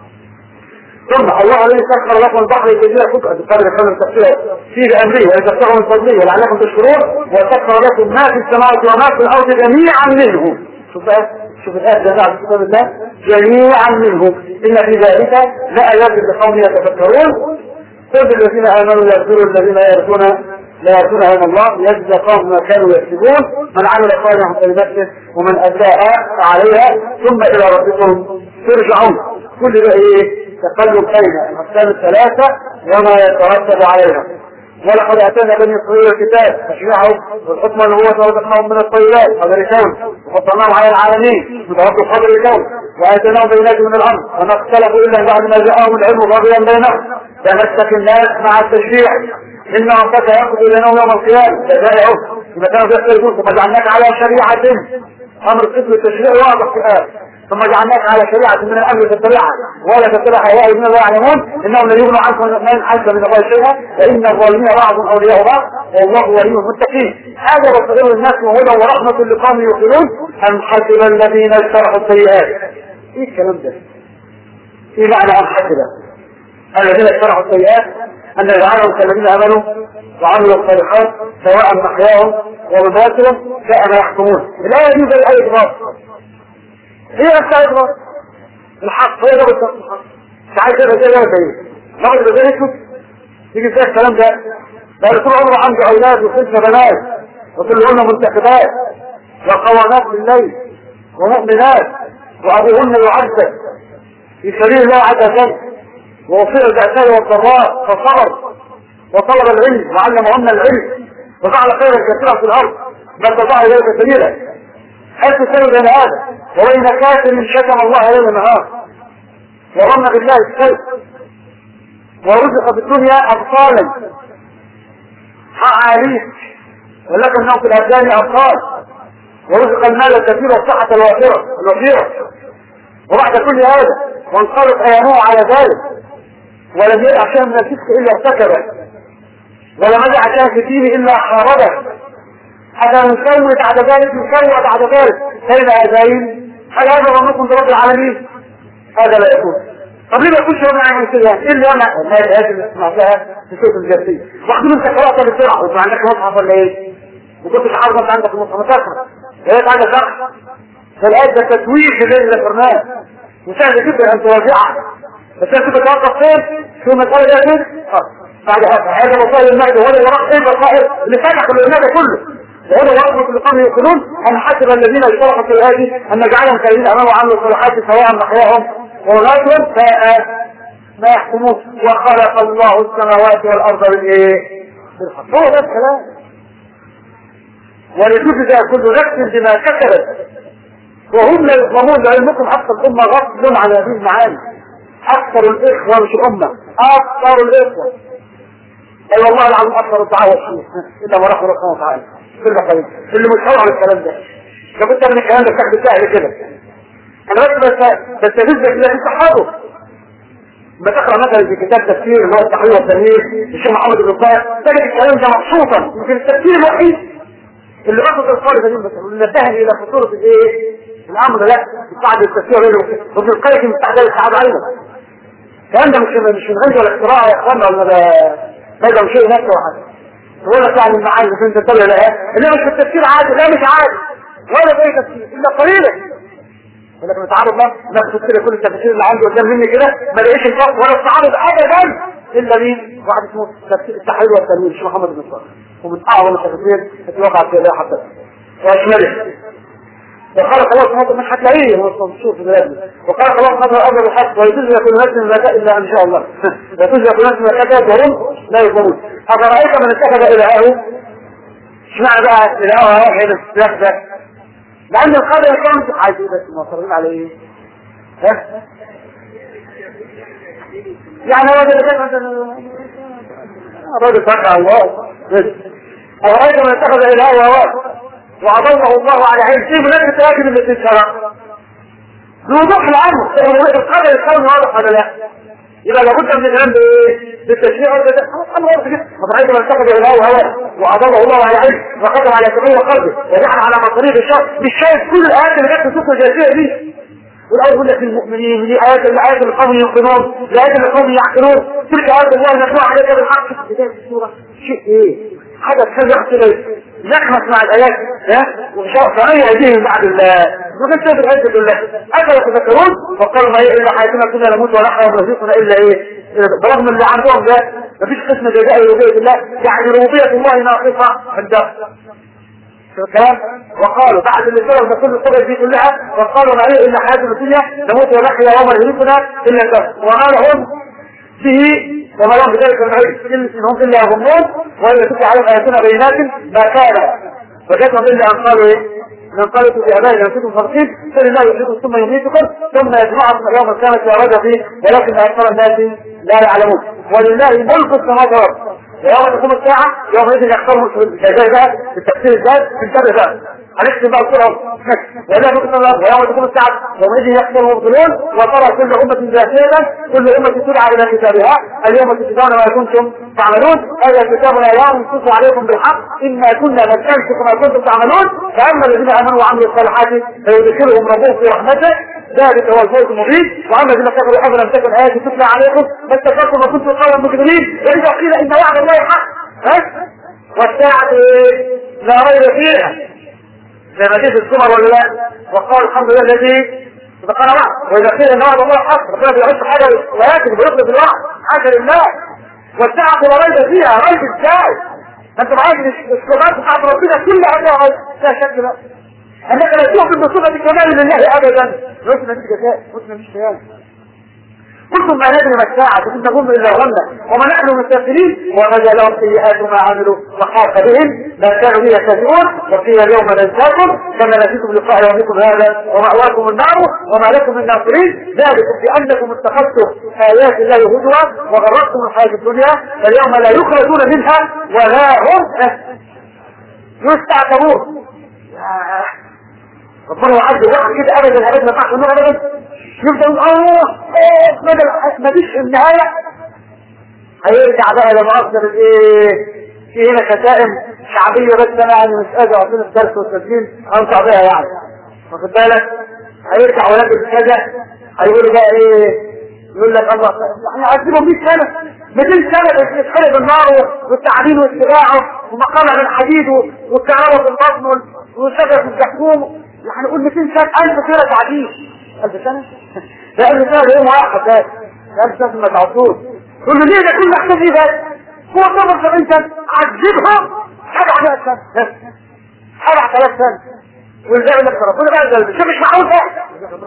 ثم الله الذي سخر لكم البحر يجري فوق بقدر كم التفسير فيه بأمره ويتبتغوا من فضله ولعلكم تشكرون وسخر لكم ما في السماوات وما في الأرض جميعا منه. شوف الآية جماعة كتاب الله جميعا منه إن في ذلك لآيات لقوم يتفكرون. كل الذين آمنوا يغفروا الذين لا يرجون يوم الله يجزى قوم ما كانوا يكسبون من عمل صالحا فلنفسه ومن أساء عليها ثم إلى ربكم ترجعون. كل ده إيه؟ تقلب بين الأقسام الثلاثة وما يترتب عليها. ولقد أتينا بني إسرائيل الكتاب تشريعهم والحكم والنبوة ورزقناهم من الطيبات قدر الكون وفضلناهم على العالمين متوقف قدر الكون وآتيناهم بينات من الأمر وما اختلفوا إلا بعد ما جاءهم العلم بغيا بينهم تمسك الناس مع التشريع إن ربك يقضي بينهم يوم القيامة جزاءهم بما كانوا يختلفون ثم جعلناك على شريعة أمر قسم التشريع واضح في الآية ثم جعلناك على شريعة من الأمر تتبعها ولا تتبع أهواء الذين لا يعلمون إنهم لن يغنوا عنك من الله شيئا فإن الظالمين بعضهم أولياء بعض والله ولي المتقين. هذا بصير الناس وهدى ورحمة لقوم يوقنون أم حسب الذين اجترحوا السيئات. إيه الكلام ده؟ إيه معنى أم حسب الذين اجترحوا السيئات أن يجعلهم كالذين آمنوا وعملوا الصالحات سواء محياهم ومماتهم ساء ما يحكمون. الآية دي زي الآية إضراب هي نفسها إضراب الحق هي ده بالضبط الحق مش عايز كده زي ايه ناخد بذلك يجي فيها الكلام ده طول عمره عنده أولاد وخمسة بنات وكلهن منتخبات وقوامات بالليل ومؤمنات وأبوهن يعذب في سبيل الله عز وجل ووفر البأساء والضراء فصبر وطلب العلم وعلمهن العلم وفعل خيرا كثيرا في الأرض بل تضع ذلك سبيلا. هل تسوي بين هذا وبين كافر شتم الله ليل نهار وظن بالله السيء ورزق في الدنيا أبطالا حق عليك ولكنه في الأبدان أبطال ورزق المال الكثير والصحة الوفيرة وبعد كل هذا وانقلت أيامه على ذلك ولم يدع شيئا من الفسق إلا ارتكبه ولم يدع شيئا في الدين إلا حاربه حتى نسوي بعد ذلك كيف هذين هل هذا ظنكم برب العالمين؟ هذا لا يكون. طب ليه ما يكونش هو معي من كده؟ ايه اللي انا هذه اللي سمعتها في صوت الجرسية واحد من تقرأتها بسرعة وما عندك مصحف ولا ايه؟ وكنتش عارف انت عندك المصحف تقرأ لقيت عندك شخص فالآية ده تتويج اللي الفرمان وسهل جدا ان تراجعها بس انت بتوقف فين؟ في المسألة ده فين؟ بعد هذا مصائر المعدة ولا وراء ايه مصائر اللي فتح المعدة كله وهذا ورحمة لقوم يقولون أن حسب الذين اشتركوا في هذه أن نجعلهم كالذين أماموا وعملوا الصالحات سواء محياهم ومماتهم ما يحكمون وخلق الله السماوات والأرض بالإيه؟ بالحق. هو ده الكلام ولتجزى كل نفس بما كسبت وهم لا يظلمون لعلمكم أكثر الأمة غصب على هذه المعاني أكثر الإخوة مش الأمة أكثر الإخوة أي والله العظيم أكثر الدعاوة إلا ما رحمه الله تعالى اللي مش على الكلام ده كنت من الكلام ده تحت سهل كده انا بس تجزك لك الصحابه ما تقرا مثلا في كتاب تفسير اللي هو التحرير والتنوير الشيخ محمد بن طاهر تجد الكلام ده مبسوطا يمكن التفسير الوحيد اللي رفض الخالد دي مثلا واللي نبهني الى خطوره الايه الامر ده بعد التفسير وابن القيم من تعديل السعاده علينا الكلام ده مش من عندي ولا اختراع يا اخوانا ولا ده مش شيء نفسه واحد ولا يعني المعاني اللي انت تطلع لها اللي مش في التفسير عادي لا مش عادي ولا باي تفسير الا قليلا ولكن تعرض الله نفس التفسير كل التفسير اللي عنده قدام مني كده ما لقيش الفرق ولا التعارض ابدا الا مين واحد اسمه تفسير التحرير والتنوير الشيخ محمد بن صالح ومن اعظم التفاسير التي وقعت في الله حتى واشمله وقال خلاص هذا مش هتلاقيه هو منشور في بلادنا وقال خلاص هذا الامر الحق ويجوز كل نفس ما الا ان شاء الله ويجوز كل نفس ما كتب وهم لا يظلمون. أفرأيت من اتخذ إلهه اشمعنى بقى إلهه واحد السلاح ده لأن القدر يكون عايز ايه بس المصرين على ايه ها يعني هو ده الراجل فرق الله أفرأيت من اتخذ إلهه واحد وأضله الله على علم. ايه مناسبة تواجد الاستنشاق؟ بوضوح الامر القدر الكوني واضح ولا لا؟ يبقى لابد من الكلام بالتشريع ولا ده امر واضح جدا. فبعد ما اتخذ الهوى هوى واضله الله على علم وقدر على تغيير قلبه وجعل على مصاريف الشر. مش شايف كل الايات اللي جت في سوره الجاثيه دي. والاول يقول لك المؤمنين دي ايات القوم يوقنون، الايات القوم يعقلون، تلك ايات الله المتلوه عليك بالحق. في بدايه السوره شيء ايه؟ حدث كذا كده نخمس مع الايات وشرعيه هذه بعد وكان شايف الايات كلها افلا يتذكرون وقالوا ما هي الا حياتنا كنا نموت ونحيا وما رزقنا الا ايه. برغم اللي عندهم ده مفيش قسم جزائي ربوبيه الله، يعني ربوبيه الله ناقصه عندهم الكلام. وقالوا بعد اللي صار ده كل الصور دي كلها وقالوا ما هي الا حياتنا الدنيا نموت ونحيا وما رزقنا الا الله. وقال هم به وما لهم بذلك العلم انهم الا يظنون واذا تتلى عليهم اياتنا بينات ما كان وجدهم الا ان قالوا ايه؟ من قالوا في ابائنا لو كنتم صادقين فلله يحييكم ثم يميتكم ثم يجمعكم يوم القيامه لا ريب فيه ولكن اكثر الناس لا يعلمون. ولله ملك السماوات والارض ويوم تقوم الساعه يومئذ يختارون الجزاء بقى في التفسير الجاد في الكتاب بقى هنكتب بقى الصوره ولا ملك السماوات ويوم تقوم الساعه يومئذ يختار المبطلون وترى كل امه جاثيه كل امه تدعى الى كتابها اليوم تجزون ما كنتم تعملون هذا كتابنا اليوم نقص عليكم بالحق انا كنا نستنسخ ما كنتم تعملون فاما الذين امنوا وعملوا الصالحات فيدخلهم ربهم في رحمته ذلك هو الفوز المبين. واما الذين كفروا افلم تكن اياتي تتلى عليكم فاستكبرتم وكنتم قوما مجرمين واذا قيل ان وعد الله حق والساعه لا ريب فيها زي ما جه في الزمر ولا لا. وقال الحمد لله الذي صدقنا وعد واذا قيل ان وعد الله حق ربنا بيعد حاجه ولكن بيطلب الوعد حاجه لله والساعه لا ريب فيها. ريب ازاي؟ ما انت معاك الصفات بتاعت ربنا كلها لا شك بقى انك لا تؤمن بصفه الكمال لله ابدا. رسنا مش جزاء رسنا مش خيال. كنتم ما ندري ما الساعه كنتم نظن الا ظنا وما نحن مستغفرين وما لهم سيئات ما عملوا وحاق بهم ما كانوا به يستهزئون وقيل اليوم ننساكم كما نسيتم لقاء يومكم هذا ومأواكم النار وما لكم من ناصرين ذلك بانكم اتخذتم ايات الله هزوا وغرتكم الحياه الدنيا فاليوم لا يخرجون منها ولا هم يستعتبون. ربنا يعد واحد كده ابدا ابدا ما تعرفوا ابدا يفضل ما فيش النهايه هيرجع بقى لما اصدر ايه في هنا كتائم شعبيه بس انا يعني مش قادر اعطينا الدرس والتسجيل انصح بها يعني واخد بالك. هيرجع ولاد كذا هيقول بقى ايه يقول لك الله احنا عايزينهم 100 سنه 200 سنه يتحرق بالنار والتعدين والسباعه ومقالع الحديد والكهرباء في البطن والشجره في الزحوم يعني نقول 200 سنه 1000 سنه تعدين 1000 سنه ده 1000 سنه ده يوم واحد بس 1000 سنه ما تعطوش كل ليه ده كل احسن ايه بس هو طبعا 70 سنه عذبهم 7000 سنه 7000 سنه والباقي لك ربنا بقى ده مش معقول بقى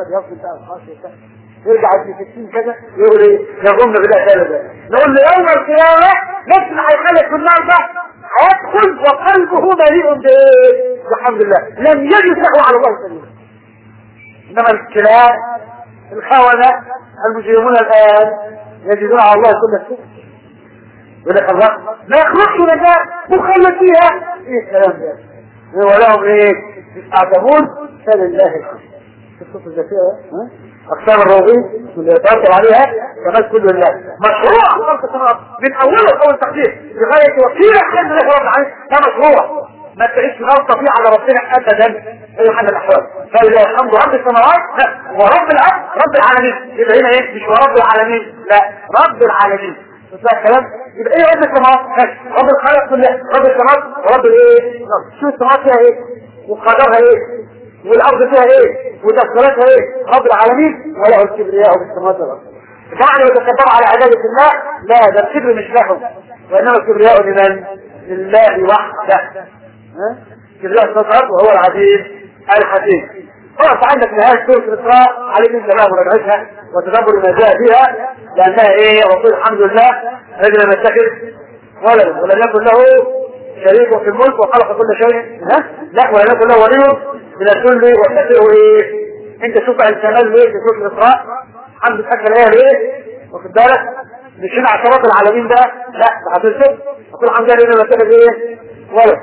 يرجع في 60 كذا يقول ايه يظن بالله تعالى نقول له يوم القيامه نفس اللي هيخلق في النار ده هيدخل وقلبه مليء بحمد الله لم يجد له على الله سبيلا. انما الكلاب الخونه المجرمون الان يجدون على الله كل شيء يقول لك الله ما يخرجش من النار مخلد فيها ايه الكلام ده ولهم ايه يستعتبون فلله الحمد. الصوت الذكيه اقسام الروضين اللي يتوكل عليها كمان كل الله مشروع خلق السماوات من اوله اول تقدير لغايه وكيل الحمد لله رب العالمين ده مشروع ما تعيش غلطه فيه على ربنا ابدا اي حال الاحوال. فلله الحمد رب السماوات ورب الارض رب العالمين. يبقى هنا ايه مش رب العالمين لا رب العالمين. ده الكلام يبقى ايه رب السماوات رب الخلق كله رب السماوات ورب الايه شو السماوات فيها ايه وقدرها ايه والارض فيها ايه ودخلتها ايه رب العالمين وله الكبرياء في السماوات والارض. فعلا يتكبر على عباده الله لا ده الكبر مش لهم وانما الكبرياء لمن لله وحده. كبرياء الصفات وهو العزيز الحكيم. خلاص عندك نهايه سوره الاسراء عليك انت بقى مراجعتها وتدبر ما جاء فيها لانها ايه وقل الحمد لله الذي لم يتخذ ولدا ولم يكن له شريك في الملك وخلق كل شيء لا ولم يكن له ولي من الذل وكثيره ايه. انت شوف الكمال ليه في سوره الاسراء حمد تاكل ايه ليه واخد بالك مش هنا عشرات العالمين ده لا هتنسب وكل حمد لله لم يتخذ ايه ولد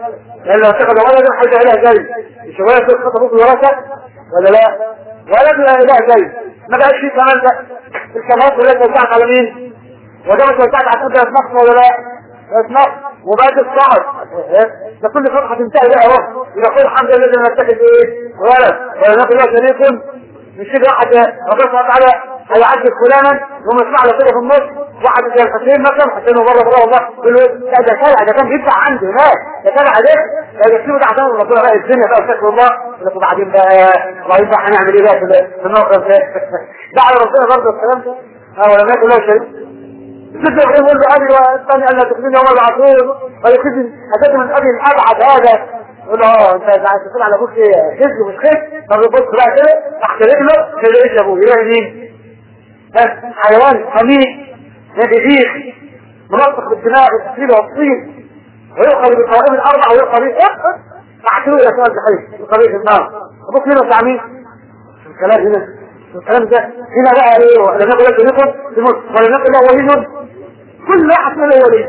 لان لو اتخذ ولدا حيث اله زي شويه تخطط ابوك ورثه ولا لا؟ ولد لا اله زي ما بقاش فيه كمان ده الكمال كلها توزعت على مين؟ وده مش توزعت على كل نقص ولا لا؟ نقص وبعد الصعد ده كل فتحه تنتهي بقى اهو يقول الحمد لله الذي نتخذ ايه؟ ولد ولا نقول له شريك مش كده واحد ربنا سبحانه وتعالى هيعذب فلانا يقوم يطلع له كده في النص واحد زي الحسين مثلا حسين بره والله يقول له لا ده كلع ده كان بيدفع عنده هناك ده كلع ده ده يكتبه ده عشان ربنا بقى الدنيا بقى استغفر الله لكن بعدين بقى وبعدين بقى هنعمل ايه بقى في الموقف ده دعا ربنا برضه الكلام ده ولا ما يقول له شيء جدا يقول له ابي والثاني ان تخزيني يوم العصير ويخزي اتيت من ابي الابعد هذا يقول له انت عايز تقول على ابوك ايه خز ومش خز طب يبص بقى كده تحت رجله كده ايش ابوه يلاقي مين؟ بس حيوان حميد نبيذ منطق بالدماء والتسليل والطين ويؤخذ بالقوائم الاربع ويؤخذ به فاعتلوا الى سؤال بحيث يقضيه في النار ابوك مين بتاع مين؟ الكلام هنا الكلام ده هنا بقى ايه لما نقول لك نقول ولا نقول له ولي كل واحد منه ولي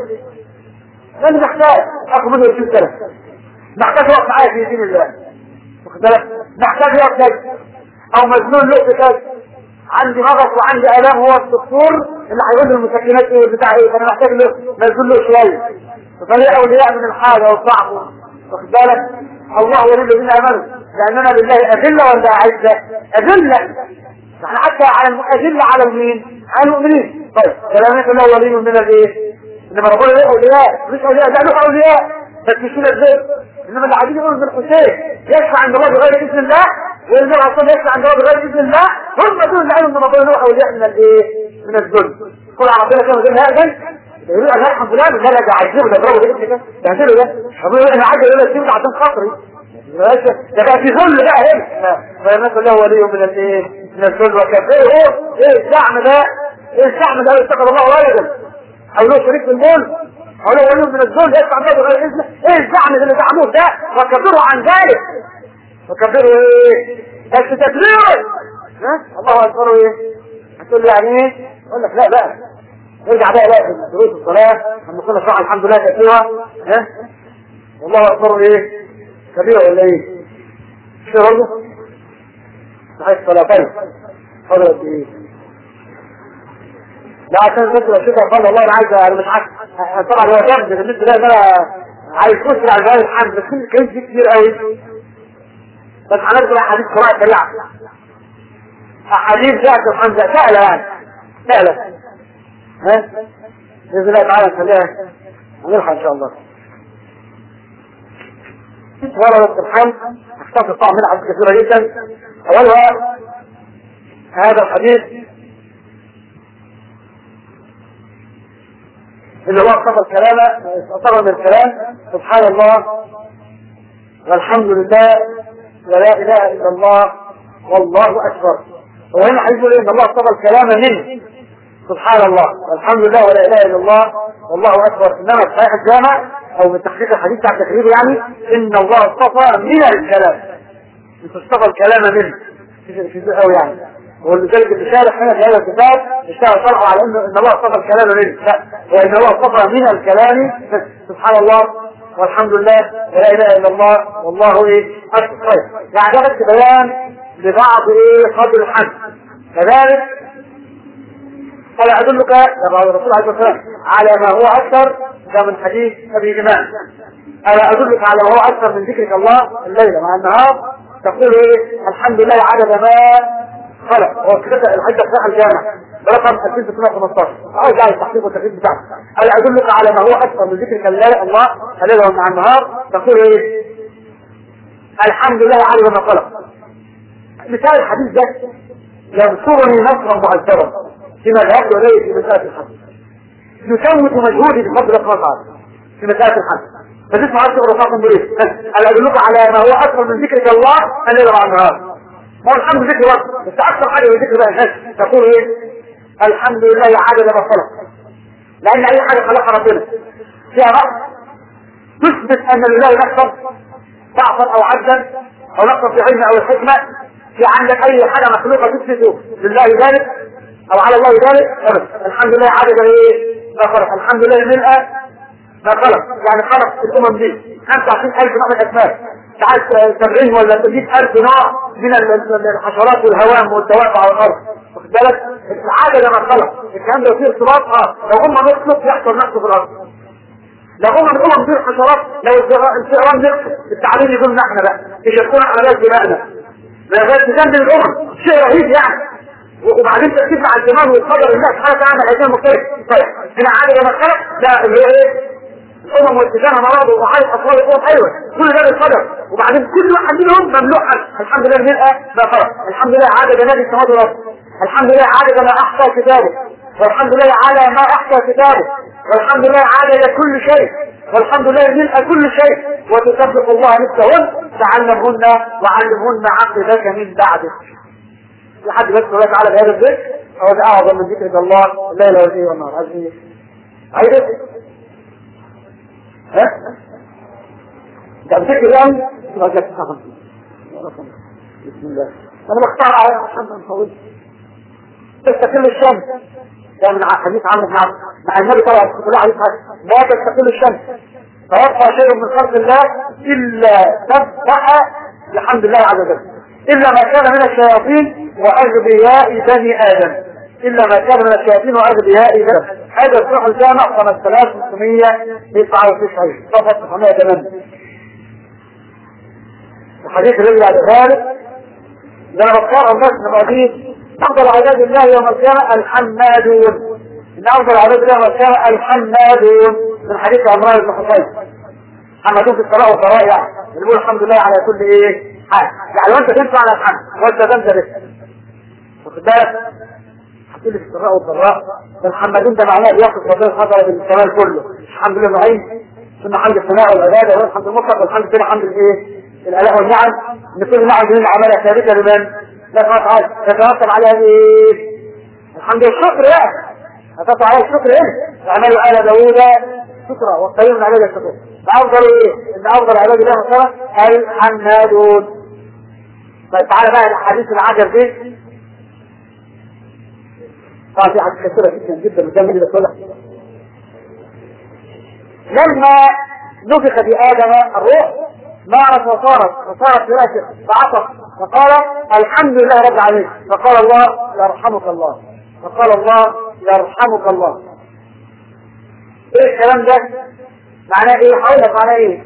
لازم نحتاج اخذ منه 20 سنه نحتاج وقت معايا في دين الله واخد بالك نحتاج وقت او مجنون له كتاب عندي مغص وعندي الام هو الدكتور اللي هيقول لي المسكنات ايه بتاع ايه فانا محتاج له مجنون له شويه فطريقه اولياء من الحاجه والضعف واخد بالك الله ولي الذين امنوا لاننا بالله اذله ولا اعزه اذله احنا حتى على اذله على المين على المؤمنين طيب كلام يقول له ولي من الايه انما ربنا له اولياء مش اولياء لا له اولياء بس مش ازاي انما اللي عايزين يقولوا بالحسين يشفع عند الله بغير اذن الله والنبي عليه الصلاه يشفع عند الله بغير اذن الله هم دول اللي قالوا ان ربنا له اولياء من الايه من الذل كل ربنا كانوا دول هذا يقولوا انا الحمد لله لا ده عايزين ده ضربوا كده يعملوا ده ربنا يقول انا عايز اقول لك عشان خاطري ده بقى في ذل بقى هنا فالناس له ولي من الايه من الذل وكفره ايه الزعم ده ايه الزعم ده اتخذ الله ولدا او له شريك في الملك او له ولي من الذل يدفع الله بغير اذنه ايه الزعم اللي زعموه ده وكفروا عن ذلك وكفروا ايه بس تكبير الله اكبر ايه هتقول لي يعني ايه اقول لك لا بقى ارجع بقى في دروس الصلاه لما كنا نشرح الحمد لله كثيرا والله اكبر ايه كبيرة ولا ايه شو برضه صحيح الصلاتين حضرت ايه لا عشان بس اشوفها قال والله انا عايز انا مش عارف طبعا هو جامد بالنسبه لي انا عايز اخش على جوال الحمد بس كل دي كتير قوي بس هنرجع حديث قراءه سريعه احاديث ذات الحمد سهله يعني سهله باذن الله تعالى نخليها هنلحق ان شاء الله وردت الحمد اختصر طبعا من حديث كثيرة جدا اولها هذا الحديث اللي هو اصطفى من الكلام سبحان الله والحمد لله ولا اله الا الله والله اكبر وهنا حديث ان الله اصطفى الكلام منه سبحان الله والحمد لله ولا اله الا الله والله اكبر انما صحيح الجامع او من تحقيق الحديث بتاع التكرير يعني ان الله اصطفى من الكلام مش اصطفى الكلام منه في ذي قوي يعني ولذلك الشارح هنا في هذا الكتاب الشارح طلعوا على ان الله اصطفى الكلام منه لا وان الله اصطفى من الكلام سبحان الله والحمد لله ولا اله الا الله والله ايه اكبر يعني ده بس بيان لبعض ايه قدر الحد كذلك قال أدلك يا الرسول عليه الصلاة والسلام على ما هو أكثر ده من حديث أبي جمال ألا أدلك على ما هو أكثر من ذكرك الله الليلة مع النهار تقول إيه الحمد لله عدد ما خلق هو كده الحدة بتاع الجامع برقم 2615 عايز على التحقيق والتحقيق بتاعه ألا أدلك على ما هو أكثر من ذكرك الله الليلة مع النهار تقول إيه الحمد لله عدد ما خلق مثال الحديث ده ينصرني نصرا مؤثرا فيما ذهبت إليه في مسألة الحج يسوت مجهودي بفضل الله تعالى في مسألة الحج فتسمع عشر رفاقا بريد ألا أدلك على ما هو أكثر من ذكرك الله الليل مع النهار هو الحمد ذكر وقت بس أكثر حاجة من ذكر بقى الناس تقول إيه الحمد لله عدد ما خلق لأن أي حاجة خلقها ربنا فيها نقص تثبت أن لله نقصا ضعفا أو عجزا أو نقصا في علم أو الحكمة في عندك أي حاجة مخلوقة تثبت لله ذلك او على الله ذلك ابدا الحمد لله عدد ايه ما خلق الحمد لله ملء ما خلق يعني خلق الامم دي 25,000 نوع من الاسماك، تعال 70 ولا 100,000 نوع من الحشرات والهوام والدواب على الارض. واخد بالك؟ العاده لما خلق الكلام ده فيه ارتباط. لو هم نطلق يحصل نقص في الارض. لو هم بنقولهم دي الحشرات، لو الفئران نقص التعليم يقولنا احنا بقى مش هتكون عمليات دماغنا. بس جنب الامم شيء رهيب يعني. وبعدين تركيز مع الزمان والقدر الناس سبحانه وتعالى هيكون مختلف. طيب هنا عادة لما خلق ده اللي هو ايه؟ الامم والتجارة مرض وحاجة اطفال الامم. ايوه كل ده بالقدر. وبعدين كل واحد منهم مملوء الحمد لله نلقى ما خلق. الحمد لله عادة جمال السماوات والارض. الحمد لله عادة ما احصى كتابه. والحمد لله على ما احصى كتابه. والحمد لله عادة كل شيء. والحمد لله نلقى كل شيء. وتسبح الله مثلهن تعلمهن وعلمهن عقدك من بعده. لحد بس الله تعالى بهذا الذكر هو ده اعظم من ذكر الله الليل والليل والنهار. عايز ايه؟ عايز ايه؟ ها؟ ده الذكر يعني رجعت 59. بسم الله. انا بختار على محمد الفوز تستقل الشمس. ده من حديث عمرو بن عبد مع النبي طبعا صلى الله عليه وسلم لا تستقل الشمس فيبقى شيء من خلق الله الا سبح الحمد لله عز وجل الا ما كان من الشياطين واغبياء بني ادم. الا ما كان من الشياطين واغبياء بني ادم. هذا الصح الجامع 5699 صفحه 908. الحديث الذي بعد ذلك لما بختار الناس المواجيد افضل عباد الله يوم القيامه الحمادون. ان افضل عباد الله يوم القيامه الحمادون من حديث عمران بن حصين. حمادون في الصلاه والقراء يعني بنقول الحمد لله على كل ايه حال. يعني وانت تنفع على الحمد وانت تنسى بس واخد بالك. هتقول في الصلاه والقراء الحمادون ده معناه ياخذ ربنا حضر بالكمال كله. الحمد لله نعيم ثم حمد الثناء والعباده والحمد المطلق والحمد لله حمد الايه الالاء والنعم. ان كل نعم من عملها ثابته لمن لا تعالى يترتب عليها ايه؟ الحمد لله الشكر يعني هتطلع عليها الشكر ايه؟ اعملوا آل داوود شكرا والطيب من عباد الشكر. افضل ايه؟ ان افضل عباد الله مثلا الحمادون. طيب تعالى بقى الحديث العجب دي. طبعا في حديث كثيره جدا جدا قدام كده كلها. لما نفخ بآدم الروح مارت وصارت فراشة فعطف فقال الحمد لله رب العالمين. فقال الله يرحمك الله. فقال الله يرحمك الله. ايه الكلام ده؟ معناه ايه؟ هقول لك معناه ايه؟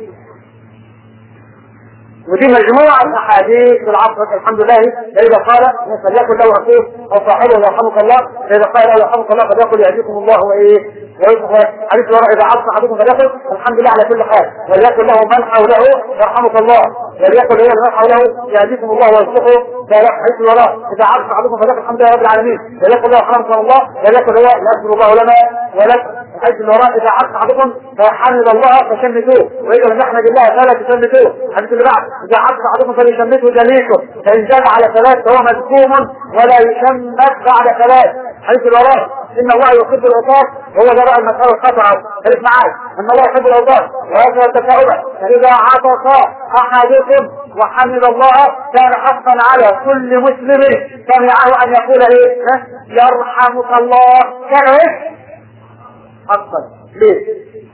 ودي مجموعة احاديث في العصر الحمد لله. فإذا قال فليكن له اخوه او صاحبه يرحمك الله. فإذا قال له يرحمك الله فليقل يهديكم الله وايه؟ حديث الوراء إذا عصر أحدكم فليقل الحمد لله على كل حال. وليقل له من حوله يرحمك الله. وليقل له من حوله يهديكم الله ويرزقه. حديث الوراء إذا عصر أحدكم فليقل الحمد لله رب العالمين. وليقل له رحمك الله. وليقل له يغفر الله لنا ولك. حيث الوراء إذا عصر أحدكم فحمد الله فشمتوه. وإذا لم يحمد الله فلا تشمتوه. حديث اللي بعد إذا عصر أحدكم فليشمته جليسه. فإن زاد على ثلاث فهو مذكوم ولا يشمت بعد ثلاث. حيث الوراء إن الله يحب العطاف وهو جراء المسألة القطعة. خليك معاي إن الله يحب العطاف وهذا التفاؤل. فإذا عطف أحدكم وحمد الله كان حقا على كل مسلم سمعه أن يقول إيه؟ يرحمك الله. كان إيه؟ حقا. ليه؟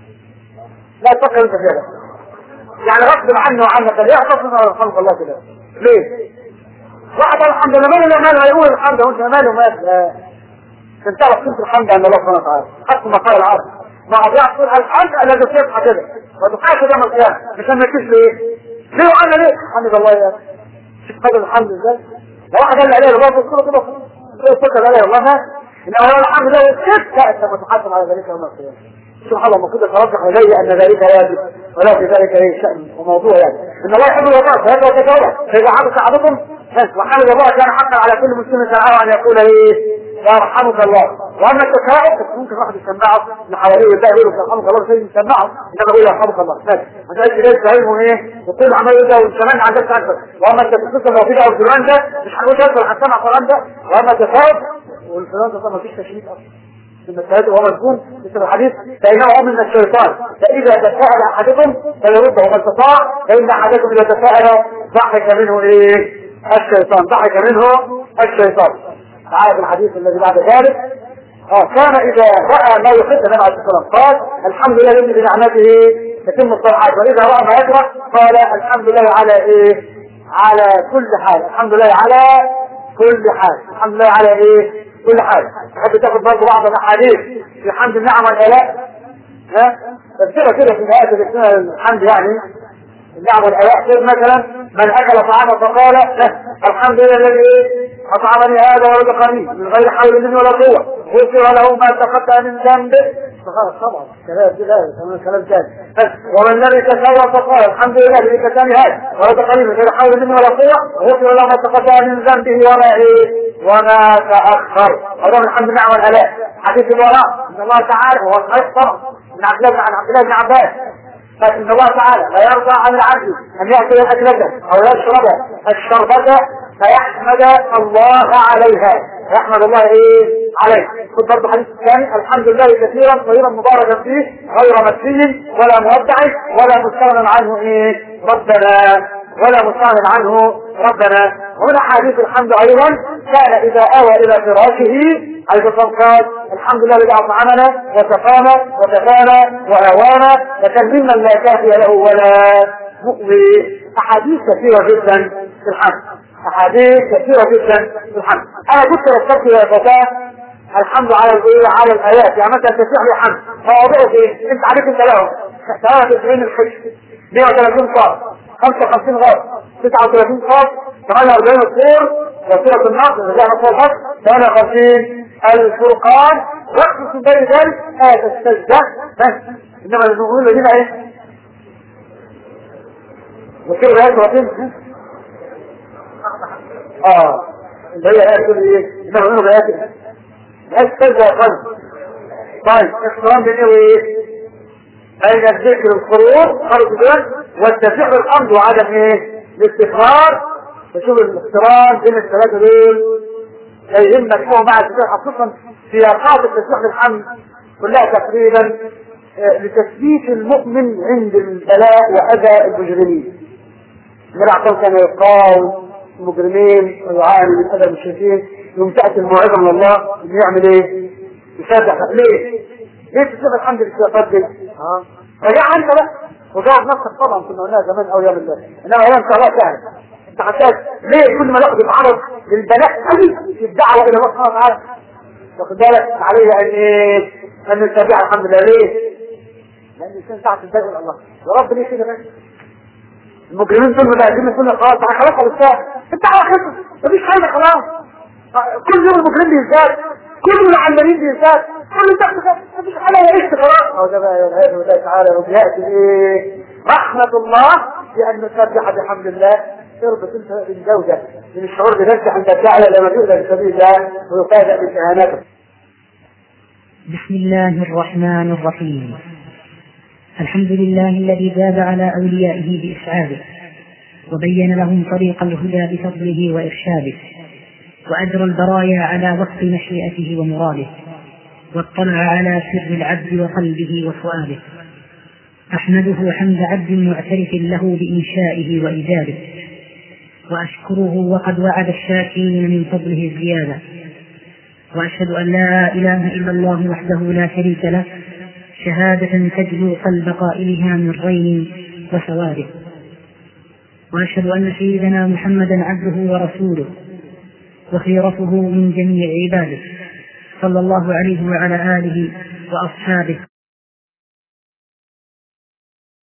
لا تفكر أنت كده يعني غصب عنه وعنك ليه أحطف من يرحمك الله كده؟ ليه؟ واحد الحمد لله ماله يقول الحمد لله وانت ماله مات تنتهى قيمة الحمد عند الله سبحانه وتعالى. حتى ما قال العرب ما أضيع تقول الحمد الذي تصيبها كده وتقاش يوم القيامة مش هنكش ليه؟ ليه وأنا ليه؟ حمد الله يا شوف قدر الحمد ازاي؟ لو واحد قال لي عليه الله تذكره كده تذكر عليه الله إن أولا الحمد لله وكيف كأس متحسن على ذلك يوم القيامة. سبحان الله المفروض ترجح إلي أن ذلك واجب ولا في ذلك أي شأن وموضوع يعني إن الله يحب الوفاء فهذا وتكوله فإذا عبس أحدكم وحمد الله كان حقا على كل مسلم سمعه أن يقول إيه يرحمك الله. واما التفاؤل ممكن واحد يسمعه من حواليه ويبدا يقول يرحمك الله شيء يسمعه انما يقول يرحمك الله ماشي ما تقولش ليه فاهمه ايه وكل عمال ده وكمان عندك اكثر. واما التفاؤل لو في او الفلان ده مش هنقول يدخل هنسمع القران ده. واما التفاؤل والفلان ده ما فيش تشريك اصلا في المسائل وهو مذكور في الحديث فانه من الشيطان فاذا تساءل احدكم فيرده ما استطاع فان احدكم اذا تساءل ضحك منه ايه الشيطان. ضحك منه الشيطان. عارف الحديث الذي بعد ذلك كان إذا رأى ما يحب النبي عليه الصلاة والسلام قال الحمد لله الذي بنعمته تتم الصالحات، وإذا رأى ما يكره قال الحمد لله على إيه؟ على كل حال، الحمد لله على كل حال، الحمد لله على إيه؟ كل حال. تحب تاخذ برضه بعض الأحاديث في حمد النعم والآلاء؟ تذكرها كده في نهاية الحمد يعني النعم والآلاء. كيف مثلا من أكل طعاما فقال الحمد لله الذي أطعمني هذا ورزقني من غير حول مني ولا قوة، غفر له ما تقدم من ذنبه. طبعا كلام ثاني. ومن الذي تسوى فقال الحمد لله الذي كساني هذا ورزقني من غير حول مني ولا قوة، غفر له ما تقدم من ذنبه وما تأخر. هذا من حمد النعم والآلاء. حديث الوراء ان الله تعالى هو الصحيح طبعا من عبد الله بن عباس، فإن الله تعالى لا يرضى عن العبد أن يأكل الأكلة أو يشرب الشربة فيحمد الله عليها، يحمد الله عليه. خذ برضه حديث الثاني الحمد لله كثيرا طيبا مباركا فيه غير مسلم ولا مودع ولا مستغنى عنه ربنا، ولا مستغنى عنه ربنا. ومن أحاديث الحمد أيضا كان إذا آوى إلى فراشه حيث قال الحمد لله الذي أطعمنا وسقانا وكفانا وآوانا لكن ممن لا كافي له ولا مؤوي. أحاديث كثيرة جدا في الحمد، أحاديث كثيرة جدا في الحمد. أنا كنت رتبت يا فتاة الحمد على الآيات، يعني مثلا تسيح لي حمد مواضعه إيه؟ أنت عليك أنت لهم 93 الحج 130 صار 55 غار 39 صار 48 الطور وسورة النصر رجعنا فوق 58 الفرقان وقت بين ذلك آية السجدة بس. إنما النقول الذين إيه؟ وكيف آية وقتين؟ اللي هي آية كل إيه؟ إنما النقول بآية السجدة قلب. طيب اخترام بين إيه؟ بين الذكر الخروج خرج دول والتفعيل الأمر وعدم إيه؟ الاستقرار. فشوف الاخترام بين الثلاثة دول يهمك فيهم مع التسبيح، خصوصا سياقات التسبيح للحمد كلها تقريبا لتثبيت المؤمن عند البلاء وأذى المجرمين. النبي كان يقاوم المجرمين ويعاني من أذى المشركين، يوم تأتي الموعظة من الله إنه يعمل إيه؟ يصدق. ليه تسبيح الحمد للسياقات دي؟ رجع أنت بقى وجاوب نفسك. طبعا كنا قلناها زمان أو يوم الله، إنما أيام شهر سهل. انت حساس ليه كل ما ناخد العرض للبلاء قوي في الدعوه الى الله سبحانه وتعالى؟ واخد بالك عليه ان نتابع الحمد لله. ليه؟ لان الانسان ساعه تنتهي الى الله يا رب. ليه كده بس؟ المجرمين دول ملاعبين كل خلاص خلاص بالساعه الدعوه خلصت مفيش حاجه خلاص. كل يوم المجرمين بيزداد، كل العلمانيين بيزداد، كل تحت مفيش حاجه يعيش خلاص. هو ده بقى والعياذ بالله تعالى وبياتي رحمه الله بان نسبح بحمد الله. تربط انت بالجودة من الشعور بنفسه عند الداعية لما يؤذى بسبيل الله ويفاجأ بشهادته. بسم الله الرحمن الرحيم. الحمد لله الذي زاد على أوليائه بإسعاده وبين لهم طريق الهدى بفضله وإرشاده، وأجرى البرايا على وفق مشيئته ومراده، واطلع على سر العبد وقلبه وفؤاده. أحمده حمد عبد معترف له بإنشائه وإيجاده، وأشكره وقد وعد الشاكرين من فضله الزيادة. وأشهد أن لا إله إلا الله وحده لا شريك له شهادة تجلو قلب قائلها من رين وسواده. وأشهد أن سيدنا محمدا عبده ورسوله وخيرته من جميع عباده، صلى الله عليه وعلى آله وأصحابه